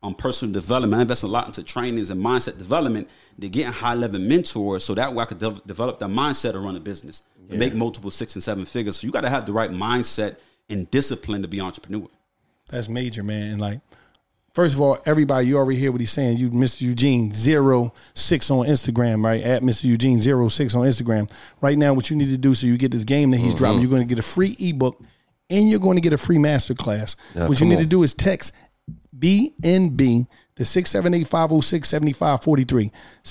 on personal development. I invest a lot into trainings and mindset development. They're getting high-level mentors so that way I could develop that mindset to run a business and make multiple 6 and 7 figures. So you got to have the right mindset and discipline to be an entrepreneur. That's major, man. And like, first of all, everybody, you already hear what he's saying. You, Mr. Eugene 06 on Instagram, right? At Mr. Eugene 06 on Instagram. Right now, what you need to do so you get this game that he's dropping, you're going to get a free ebook and you're going to get a free masterclass. What you need to do is text BNB to 678-506-7543.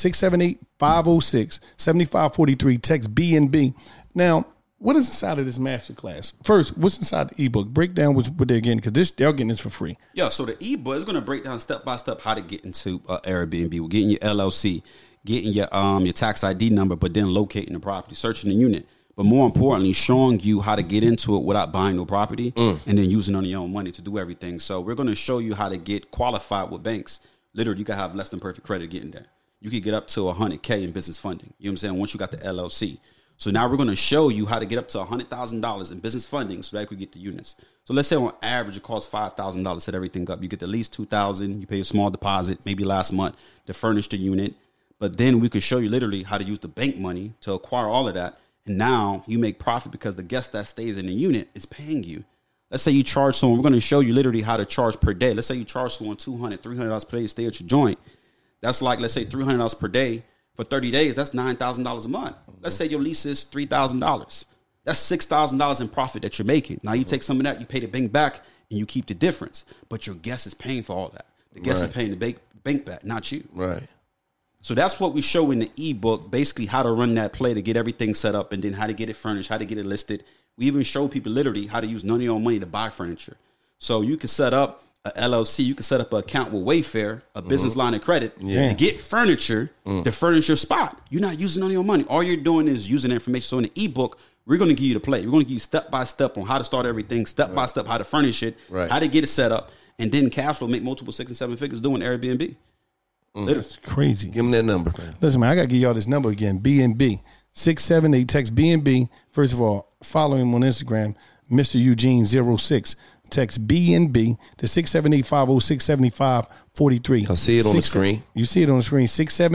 678-506-7543. Text BNB. Now, what is inside of this masterclass? First, what's inside the ebook? Break down what they're getting, because they're getting this for free. Yeah, so the ebook is going to break down step by step how to get into Airbnb. We're getting your LLC, getting your tax ID number, but then locating the property, searching the unit. But more importantly, showing you how to get into it without buying no property and then using on your own money to do everything. So we're going to show you how to get qualified with banks. Literally, you can have less than perfect credit getting there. You could get up to $100K in business funding. You know what I'm saying? Once you got the LLC. So now we're going to show you how to get up to $100,000 in business funding so that you could get the units. So let's say on average it costs $5,000 to set everything up. You get the least $2,000. You pay a small deposit, maybe last month, to furnish the unit. But then we could show you literally how to use the bank money to acquire all of that. And now you make profit because the guest that stays in the unit is paying you. Let's say you charge someone. We're going to show you literally how to charge per day. Let's say you charge someone $200, $300 per day to stay at your joint. That's like, let's say $300 per day for 30 days. That's $9,000 a month. Let's say your lease is $3,000. That's $6,000 in profit that you're making. Now you take some of that, you pay the bank back, and you keep the difference. But your guest is paying for all that. The guest is paying the bank back, not you. Right. So that's what we show in the ebook, basically how to run that play to get everything set up and then how to get it furnished, how to get it listed. We even show people literally how to use none of your own money to buy furniture. So you can set up a LLC, you can set up an account with Wayfair, a business line of credit, to get furniture to furnish your spot. You're not using none of your money. All you're doing is using the information. So in the ebook, we're going to give you the play. We're going to give you step by step on how to start everything, step by step how to furnish it, how to get it set up, and then cash flow, make multiple 6 and 7 figures doing Airbnb. That's crazy. Give them that number, man. Listen, man, I got to give y'all this number again. BNB 678. Text BNB. First of all, follow him on Instagram, Mr. Eugene 06. Text BNB to 678-506-7543. I see it on the screen. You see it on the screen.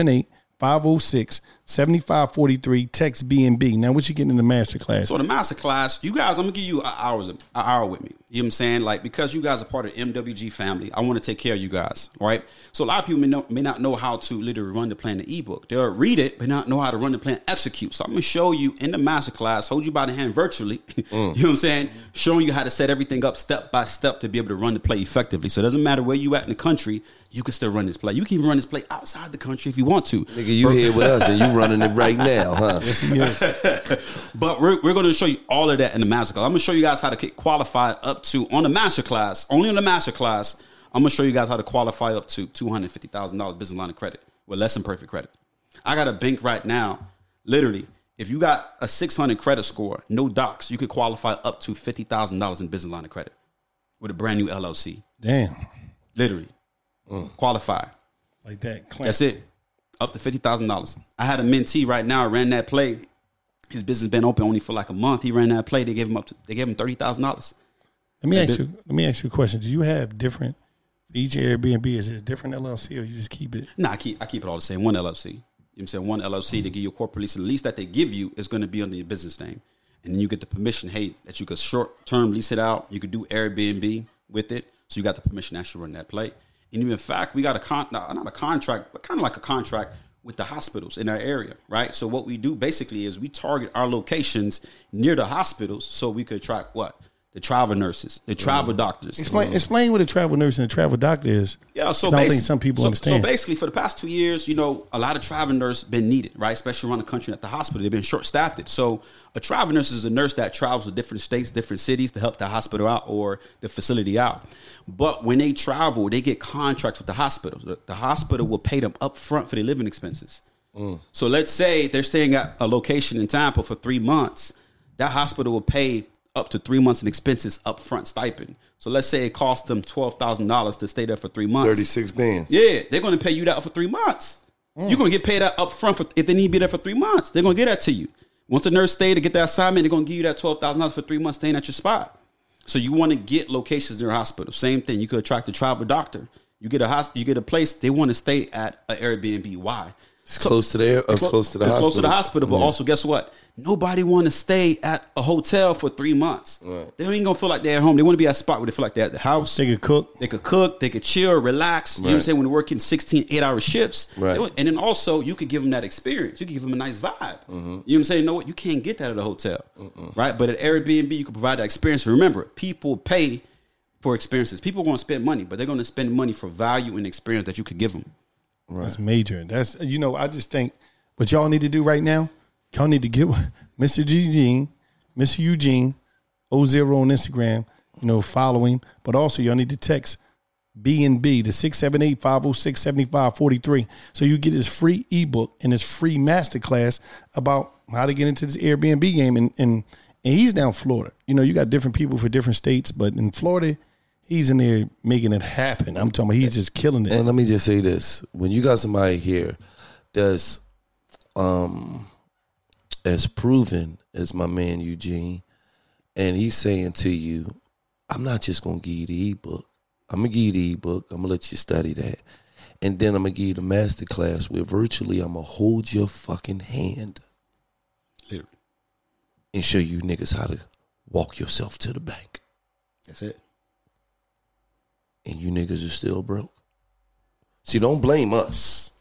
678-506-7543. Text BNB. Now, what you getting in the masterclass? So the masterclass, you guys, I'm gonna give you an hour with me. You know what I'm saying? Like, because you guys are part of the MWG family, I want to take care of you guys, right? So a lot of people may not know how to literally run the plan, the ebook. They'll read it, but not know how to run the plan, execute. So I'm gonna show you in the masterclass, hold you by the hand virtually. You know what I'm saying? Showing you how to set everything up step by step to be able to run the play effectively. So it doesn't matter where you at in the country, you can still run this play. You can even run this play outside the country if you want to. Nigga, you here with us and you running it right now, huh? But we're going to show you all of that in the masterclass. I'm going to show you guys how to get qualified up to, on the masterclass, only on the masterclass, I'm going to show you guys how to qualify up to $250,000 business line of credit with less than perfect credit. I got a bank right now, literally, if you got a 600 credit score, no docs, you could qualify up to $50,000 in business line of credit with a brand new LLC. Damn. Literally. Qualify. Like that. That's it. Up to $50,000. I had a mentee right now, ran that play. His business been open only for like a month. He ran that play. They gave him $30,000. Let me ask you a question. Do you have different, each Airbnb, is it a different LLC or you just keep it? No, I keep it all the same. One LLC. You know what I'm saying? One LLC to give you a corporate lease. The lease that they give you is going to be under your business name. And then you get the permission, hey, that you could short-term lease it out. You could do Airbnb with it. So you got the permission to actually run that play. And even in fact, we got not a contract, but kind of like a contract with the hospitals in our area, right? So what we do basically is we target our locations near the hospitals so we could attract what? The travel nurses, the travel doctors. Explain what a travel nurse and a travel doctor is. Yeah, so I don't think some people understand. So basically, for the past 2 years, you know, a lot of travel nurses been needed, right? Especially around the country at the hospital, they've been short-staffed. So a travel nurse is a nurse that travels to different states, different cities to help the hospital out or the facility out. But when they travel, they get contracts with the hospital. The hospital will pay them up front for their living expenses. So let's say they're staying at a location in Tampa for 3 months. That hospital will pay up to 3 months in expenses upfront stipend. So let's say it costs them $12,000 to stay there for 3 months. 36 bands. Yeah, they're going to pay you that for 3 months. You're going to get paid that upfront if they need to be there for 3 months. They're going to get that to you. Once the nurse stay to get that assignment, they're going to give you that $12,000 for 3 months staying at your spot. So you want to get locations near a hospital. Same thing. You could attract a travel doctor. You get a place, they want to stay at an Airbnb. Why? It's close to the hospital. Close to the hospital, but also guess what? Nobody want to stay at a hotel for 3 months. Right. They ain't gonna feel like they're at home. They want to be at a spot where they feel like they're at the house. They could cook. They could chill, relax. You know what I'm saying? When they're working 16, 8-hour shifts. Right. And then also, you could give them that experience. You could give them a nice vibe. Mm-hmm. You know what I'm saying? You know what? You can't get that at a hotel. Right? But at Airbnb, you can provide that experience. Remember, people pay for experiences. People want to spend money, but they're going to spend money for value and experience that you could give them. Right. That's major. That's, I just think what y'all need to do right now, y'all need to get Mr. Eugene 00 on Instagram, follow him. But also y'all need to text B&B to 678-506-7543. So you get his free ebook and his free masterclass about how to get into this Airbnb game. And he's down in Florida. You got different people for different states, but in Florida, he's in there making it happen. I'm talking about he's just killing it. And let me just say this. When you got somebody here that's as proven as my man Eugene, and he's saying to you, I'm not just going to give you the ebook. I'm going to give you the ebook. I'm going to let you study that. And then I'm going to give you the master class where virtually I'm going to hold your fucking hand. Literally. And show you niggas how to walk yourself to the bank. That's it. And you niggas are still broke. See, don't blame us.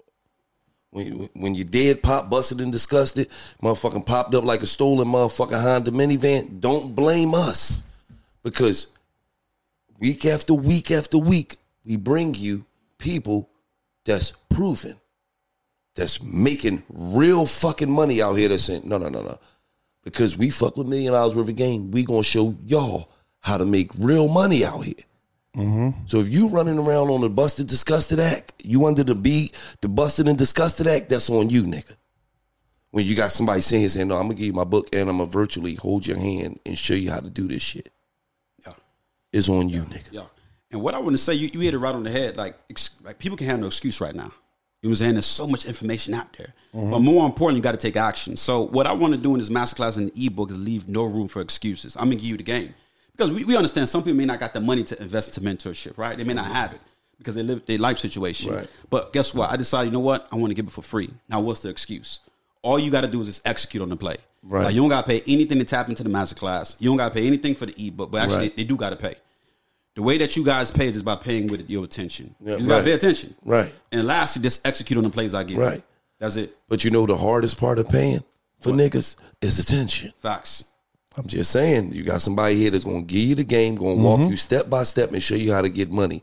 When your dead pop busted and disgusted, motherfucking popped up like a stolen motherfucking Honda minivan, don't blame us. Because week after week after week, we bring you people that's proven, that's making real fucking money out here that's saying, no. Because we fuck with $1 million worth of game, we gonna show y'all how to make real money out here. Mm-hmm. So if you running around on the busted, disgusted act, you under the busted and disgusted act, that's on you, nigga. When you got somebody saying, no, I'm gonna give you my book and I'm gonna virtually hold your hand and show you how to do this shit. Yeah, it's on you, nigga. Yeah. And what I want to say, you hit it right on the head. Like people can have no excuse right now. You know what I'm saying? There's so much information out there. Mm-hmm. But more importantly, you got to take action. So what I want to do in this masterclass and the ebook is leave no room for excuses. I'm gonna give you the game. Because we understand some people may not got the money to invest into mentorship, right? They may not have it because they live their life situation. Right. But guess what? I decided, I want to give it for free. Now, what's the excuse? All you got to do is just execute on the play. Right. Like, you don't got to pay anything to tap into the masterclass. You don't got to pay anything for the ebook, but actually they do got to pay. The way that you guys pay is just by paying with your attention. Yeah, you just got to pay attention. Right. And lastly, just execute on the plays I give you. Right. That's it. But the hardest part of paying for niggas is attention. Facts. I'm just saying, you got somebody here that's going to give you the game, going to walk you step by step and show you how to get money.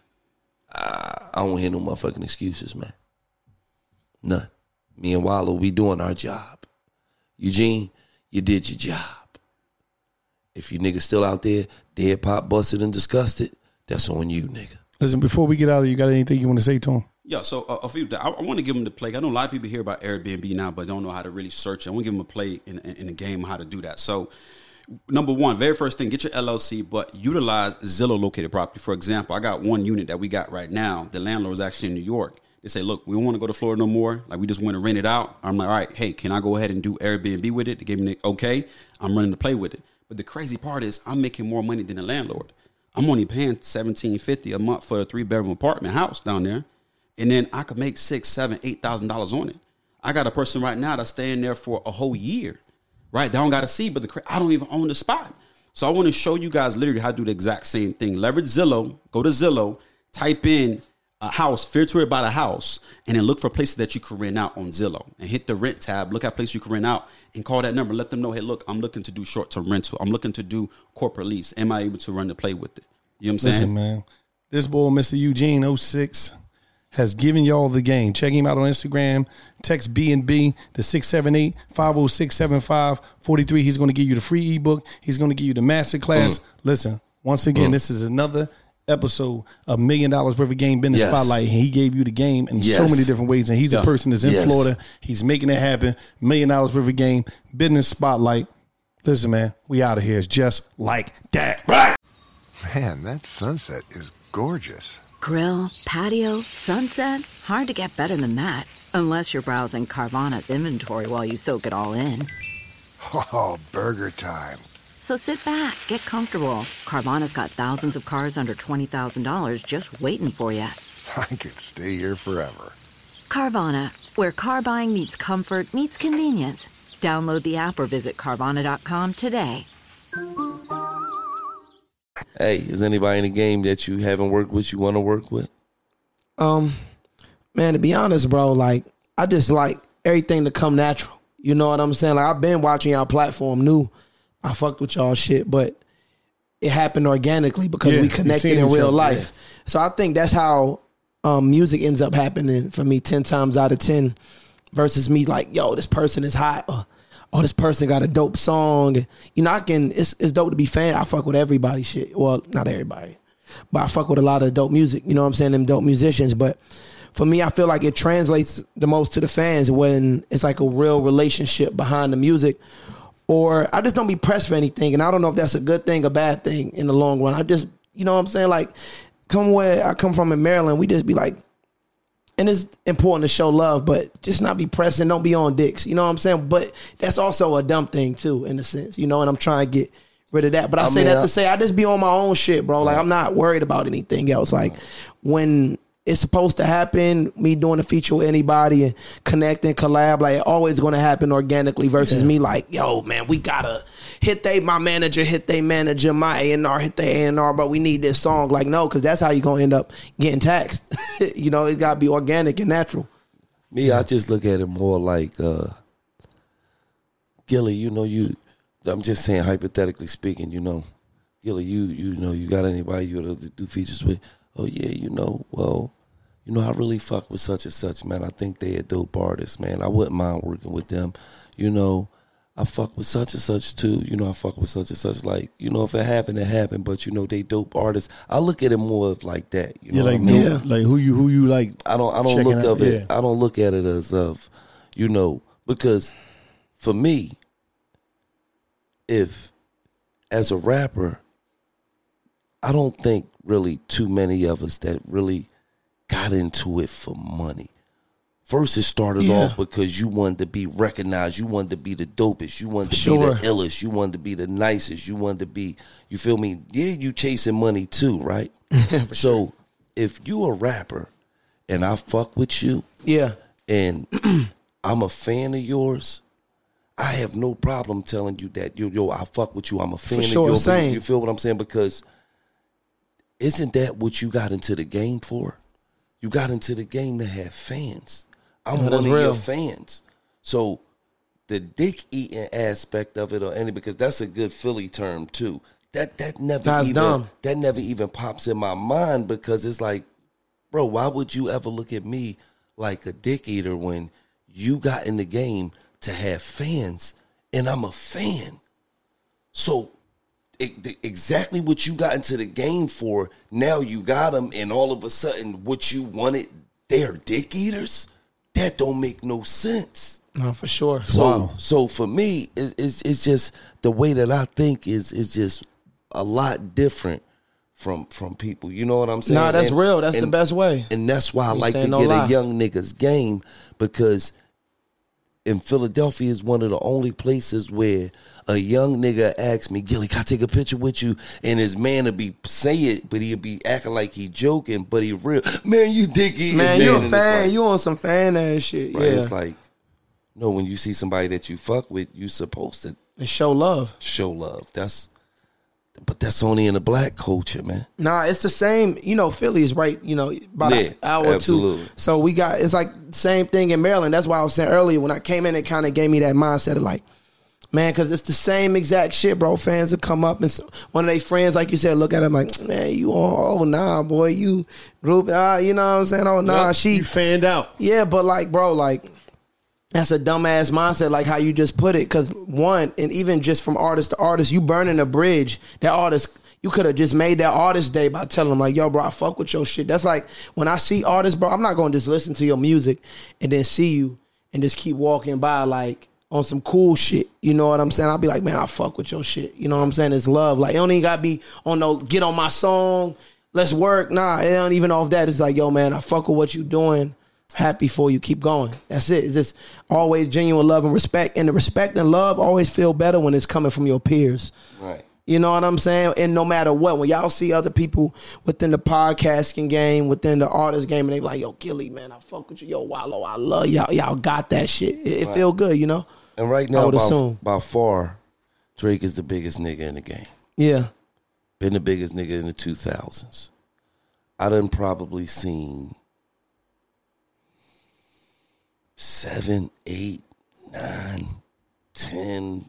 I don't hear no motherfucking excuses, man. None. Me and Wallow, we doing our job. Eugene, you did your job. If you niggas still out there, dead pop, busted, and disgusted, that's on you, nigga. Listen, before we get out of here, you got anything you want to say to him? Yeah, so I want to give them the play. I know a lot of people hear about Airbnb now, but don't know how to really search it. I want to give them a play in the game how to do that. So, number one, very first thing, get your LLC, but utilize Zillow located property. For example, I got one unit that we got right now. The landlord is actually in New York. They say, look, we don't want to go to Florida no more. Like, we just want to rent it out. I'm like, all right, hey, can I go ahead and do Airbnb with it? They gave me the okay. I'm running the play with it. But the crazy part is I'm making more money than the landlord. I'm only paying $1,750 a month for a 3-bedroom apartment house down there. And then I could make $6,000, $7,000, $8,000 on it. I got a person right now that's staying there for a whole year, right? They don't got to see, but I don't even own the spot. So I want to show you guys literally how to do the exact same thing. Leverage Zillow, go to Zillow, type in a house, filter it by the house, and then look for places that you can rent out on Zillow. And hit the rent tab, look at places you can rent out, and call that number. Let them know, hey, look, I'm looking to do short-term rental. I'm looking to do corporate lease. Am I able to run the play with it? You know what I'm saying? Listen, man, this boy, Mr. Eugene 06, has given y'all the game. Check him out on Instagram. Text B&B to 678-506-7543. He's going to give you the free ebook. He's going to give you the masterclass. Listen, once again, this is another episode of $1 million worth of game business spotlight. And he gave you the game in so many different ways. And he's a person that's in Florida. He's making it happen. $1 million worth of game business spotlight. Listen, man, we out of here. It's just like that. Right. Man, that sunset is gorgeous. Grill, patio, sunset. Hard to get better than that. Unless you're browsing Carvana's inventory while you soak it all in. Oh, burger time. So sit back, get comfortable. Carvana's got thousands of cars under $20,000 just waiting for you. I could stay here forever. Carvana, where car buying meets comfort, meets convenience. Download the app or visit Carvana.com today. Hey, is anybody in the game that you haven't worked with, you want to work with? Man, to be honest, bro, like, I just like everything to come natural. You know what I'm saying? Like, I've been watching y'all platform, knew I fucked with y'all shit, but it happened organically because we connected in real life. Yeah. So I think that's how music ends up happening for me 10 times out of 10 versus me like, yo, this person is hot. Oh, this person got a dope song. You know, it's dope to be fan. I fuck with everybody shit. Well, not everybody, but I fuck with a lot of dope music. You know what I'm saying? Them dope musicians. But for me, I feel like it translates the most to the fans when it's like a real relationship behind the music. Or I just don't be pressed for anything. And I don't know if that's a good thing or bad thing in the long run. I just, you know what I'm saying? Like, come where I come from in Maryland, we just be like, and it's important to show love, but just not be pressing, don't be on dicks. You know what I'm saying? But that's also a dumb thing too, in a sense, you know, and I'm trying to get rid of that. But I say that to say I just be on my own shit, bro. Like, I'm not worried about anything else. Like, when it's supposed to happen, me doing a feature with anybody and connecting, collab, like, always going to happen organically versus me like, yo, man, we got to my manager, my A&R, hit the A&R, but we need this song. Like, no, because that's how you're going to end up getting taxed. You know, it got to be organic and natural. Me, I just look at it more like, Gilly, you know, I'm just saying, hypothetically speaking, you know, Gilly, you know, you got anybody you want to do features with? Oh, yeah, you know, well, you know, I really fuck with such and such, man. I think they a dope artist, man. I wouldn't mind working with them. You know, I fuck with such and such, too. You know, I fuck with such and such. Like, you know, if it happened, it happened. But, you know, they dope artists. I look at it more of like that. You know, like, like who you like. I don't look of it. I don't look at it as of, you know, because for me, if as a rapper, I don't think really too many of us that really got into it for money. First, it started off because you wanted to be recognized. You wanted to be the dopest. You wanted to be the illest. You wanted to be the nicest. You wanted to be, you feel me? Yeah, you chasing money too, right? So if you a rapper and I fuck with you, and I'm a fan of yours, I have no problem telling you that, yo, I fuck with you. I'm a fan of yours. You feel what I'm saying? Because isn't that what you got into the game for? You got into the game to have fans. I'm one of your fans. So the dick eating aspect of it, or any, because that's a good Philly term too. That never even pops in my mind, because it's like, bro, why would you ever look at me like a dick eater when you got in the game to have fans and I'm a fan? So exactly what you got into the game for, now you got them, and all of a sudden what you wanted, they're dick eaters? That don't make no sense. No, for sure. So for me, it's just the way that I think is just a lot different from people. You know what I'm saying? Nah, that's real. That's the best way. And that's why I like to get a young nigga's game, because in Philadelphia is one of the only places where a young nigga asks me, Gilly, can I take a picture with you? And his man will be say it, but he'll be acting like he joking, but he real. Man, you dick eating. Man, you a fan. Like, you on some fan ass shit. Right? Yeah. It's like, no, when you see somebody that you fuck with, you supposed to and show love. Show love. But that's only in the black culture, man. Nah, it's the same. You know, Philly is right, you know, about an hour or two. So we got, it's like the same thing in Maryland. That's why I was saying earlier, when I came in, it kind of gave me that mindset of like, man, because it's the same exact shit, bro. Fans will come up and one of their friends, like you said, look at him like, man, you on, oh, nah, boy, you group, you know what I'm saying? Oh, nah, yep, she fanned out. Yeah, but like, bro, like, that's a dumbass mindset, like how you just put it. Because one, and even just from artist to artist, you burning a bridge. That artist, you could have just made that artist day by telling them like, yo, bro, I fuck with your shit. That's like when I see artists, bro, I'm not going to just listen to your music and then see you and just keep walking by like on some cool shit. You know what I'm saying? I'll be like, man, I fuck with your shit. You know what I'm saying? It's love. Like, it don't even got to be on no, get on my song, let's work. Nah, it don't even off that. It's like, yo, man, I fuck with what you doing. Happy for you. Keep going. That's it. It's just always genuine love and respect. And the respect and love always feel better when it's coming from your peers. Right. You know what I'm saying? And no matter what, when y'all see other people within the podcasting game, within the artist game, and they like, yo, Gilly, man, I fuck with you. Yo, Wallow, I love y'all. Y'all got that shit. It Right. feel good, you know? And right now, by far, Drake is the biggest nigga in the game. Yeah. Been the biggest nigga in the 2000s. I done probably seen 7, 8, 9, 10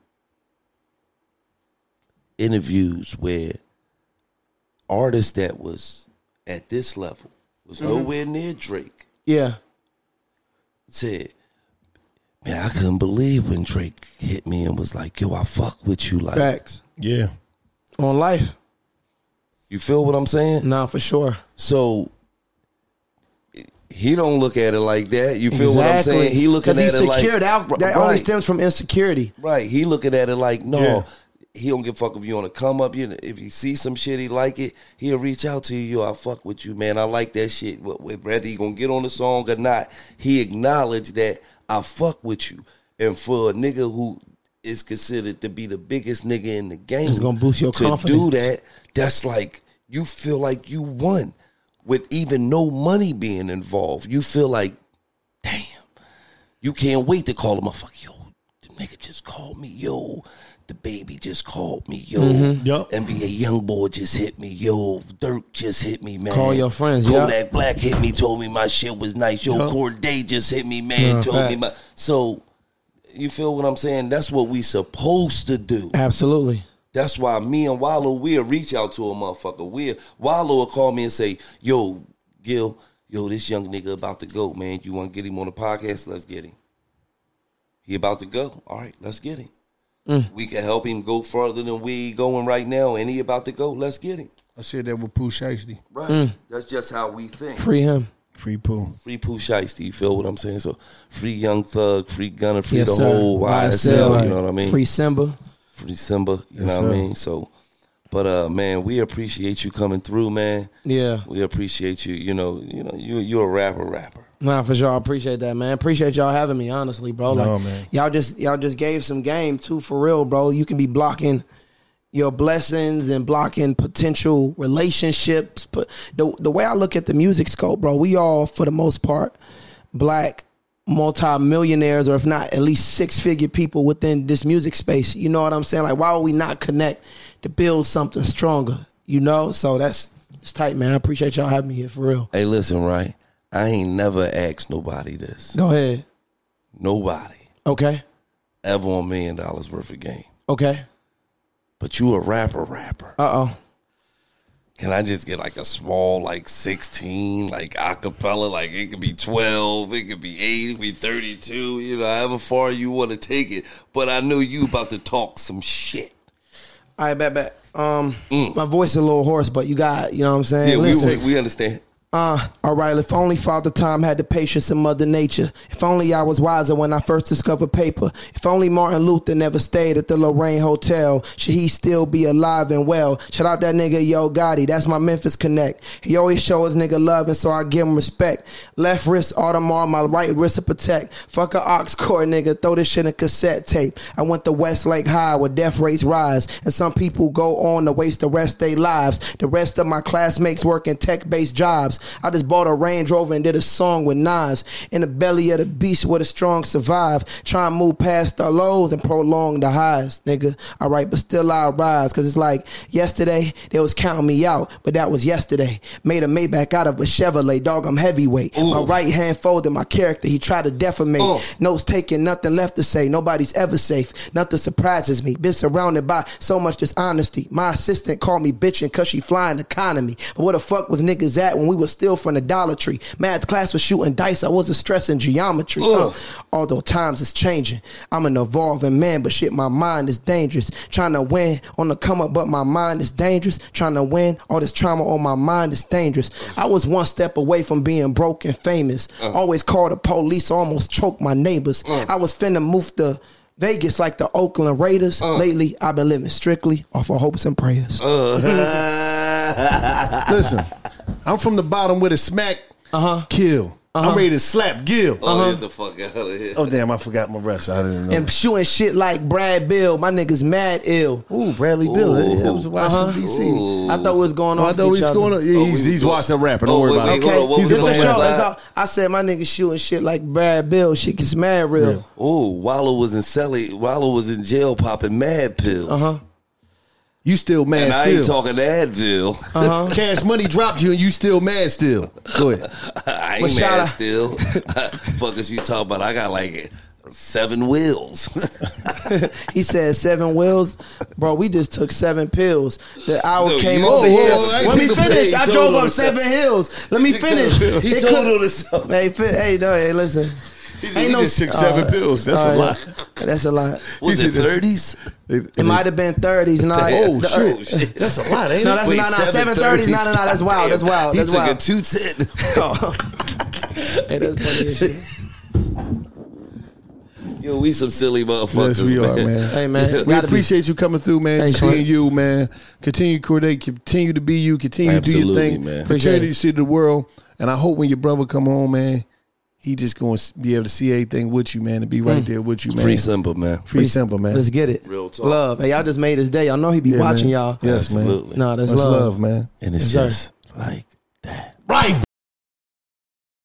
interviews where artists that was at this level was nowhere near Drake. Yeah. Said, man, I couldn't believe when Drake hit me and was like, yo, I fuck with you. Like, Facts. Yeah. On life. You feel what I'm saying? Nah, for sure. So he don't look at it like that. You feel what I'm saying? He looking at it like, he's secured out. That only stems from insecurity. Right. He looking at it like, no, he don't give a fuck if you want to come up. If you see some shit he like it, he'll reach out to you. Yo, I fuck with you, man. I like that shit. Whether he gonna get on the song or not, he acknowledged that I fuck with you. And for a nigga who is considered to be the biggest nigga in the game, it's gonna boost your confidence. To do that, that's like you feel like you won. With even no money being involved, you feel like, damn, you can't wait to call him a fuck. Yo, the nigga just called me. Yo, the baby just called me. Yo, NBA Youngboy just hit me. Yo, Dirk just hit me, man. Call your friends. Kodak Black hit me, told me my shit was nice. Yo, Corday just hit me, man. Told me my. So, you feel what I'm saying? That's what we supposed to do. Absolutely. That's why me and Wallow, we'll reach out to a motherfucker. Wallow will call me and say, yo, Gil, this young nigga about to go, man. You want to get him on the podcast? Let's get him. He about to go. All right, let's get him. We can help him go further than we going right now, and he about to go. Let's get him. I said that with Pooh Shiesty. Right. That's just how we think. Free him. Free Pooh. Free Pooh Shiesty. You feel what I'm saying? So free Young Thug, free Gunna, free Yes, the sir. whole YSL. You know what I mean? Free Simba. Free Simba. You know what I mean? So, but man, we appreciate you coming through, man. Yeah. We appreciate you. You're a rapper. Nah, for sure. I appreciate that, man. Appreciate y'all having me, honestly, bro. No, like, man. y'all just gave some game too, for real, bro. You can be blocking your blessings and blocking potential relationships. But the way I look at the music scope, bro, we all, for the most part, black multi-millionaires, or if not, at least six-figure people within this music space. You know what I'm saying? Like, why would we not connect to build something stronger? You know? So it's tight, man. I appreciate y'all having me here, for real. Hey, listen, right? I ain't never asked nobody this. Go ahead. Nobody. Okay. Ever $1 million worth of game. Okay. But you a rapper. Uh-oh. Can I just get like a small, like 16, like acapella? Like it could be 12, it could be 8, it could be 32, however far you want to take it. But I know you about to talk some shit. All right, bet. My voice is a little hoarse, but you got, you know what I'm saying? Yeah, Listen. we understand. All right, if only Father Time had the patience of Mother Nature. If only I was wiser when I first discovered paper. If only Martin Luther never stayed at the Lorraine Hotel, should he still be alive and well? Shout out that nigga Yo Gotti, that's my Memphis connect. He always show his nigga love, and so I give him respect. Left wrist Audemars, my right wrist to protect. Fuck a ox core, nigga, throw this shit in cassette tape. I went to Westlake High where death rates rise, and some people go on to waste the rest of their lives. The rest of my classmates working tech-based jobs. I just bought a Range Rover and did a song with Nas. In the belly of the beast where the strong survive. Try and move past the lows and prolong the highs, nigga. All right, but still I rise. Cause it's like yesterday, they was counting me out, but that was yesterday. Made a Maybach out of a Chevrolet, dog, I'm heavyweight. Ooh. My right hand folded my character, he tried to defamate. Notes taken, nothing left to say. Nobody's ever safe. Nothing surprises me. Been surrounded by so much dishonesty. My assistant called me bitching cause she flying economy. But where the fuck was niggas at when we was still from the Dollar Tree? Math class was shooting dice, I wasn't stressing geometry. Although times is changing, I'm an evolving man, but shit, my mind is dangerous. Trying to win on the come up, but my mind is dangerous. Trying to win, all this trauma on my mind is dangerous. I was one step away from being broke and famous. Always called the police, almost choked my neighbors. I was finna move to Vegas like the Oakland Raiders. Lately, I've been living strictly off of hopes and prayers. Listen, I'm from the bottom with a smack, kill. I'm ready to slap Gil. Get the fuck out of here. Oh damn, I forgot my refs. I didn't know. And shooting shit like Brad Bill. My niggas mad ill. Ooh, Bradley Bill. That was Washington D.C. I thought we was going on. I thought we was going on. Yeah, he's watching a rapper. Don't worry about it. Okay, He's just a to show. rapper. I said my niggas shooting shit like Brad Bill. Shit gets mad real. Oh, Wallow was in jail popping mad pills. You still mad and I still. ain't talking Advil. Cash Money dropped you and you still mad still. Go ahead. I ain't mad still. Fuck is you talking about? I got like 7 wheels. He said 7 wheels. Bro, we just took 7 pills. The hour came you over took- here. I Let me took the finish. plane. I He drove told up on 7 hills. Let me finish. He told on himself. Hey, listen. Ain't no 6-7 pills. That's a lot. That's a lot. Was it 30s? It might have been 30s. No, Oh shit. That's a lot, ain't No, it? that's Wait, not 730s. No, that's wild. That's wild. He That's took wild. a 210. Hey, that's funny as shit. Yo, we some silly motherfuckers, Yes, we are, man. Hey, man. We Gotta be. appreciate you coming through, man. Thanks, Seeing man. you, man. Continue, Corday. Continue to be you. Continue to do your Absolutely, thing. man. Appreciate Continue it. to see the world. And I hope when your brother come home, man, he just going to be able to see everything with you, man, and be right there with you, man. Free simple, man. Free simple, man. Let's get it. Real talk. Love. Hey, y'all just made his day. I know he be Yeah, watching man. y'all. Yes, man. Absolutely. No, that's Much love. love, man. And it's Yes, sir. just like that. Right.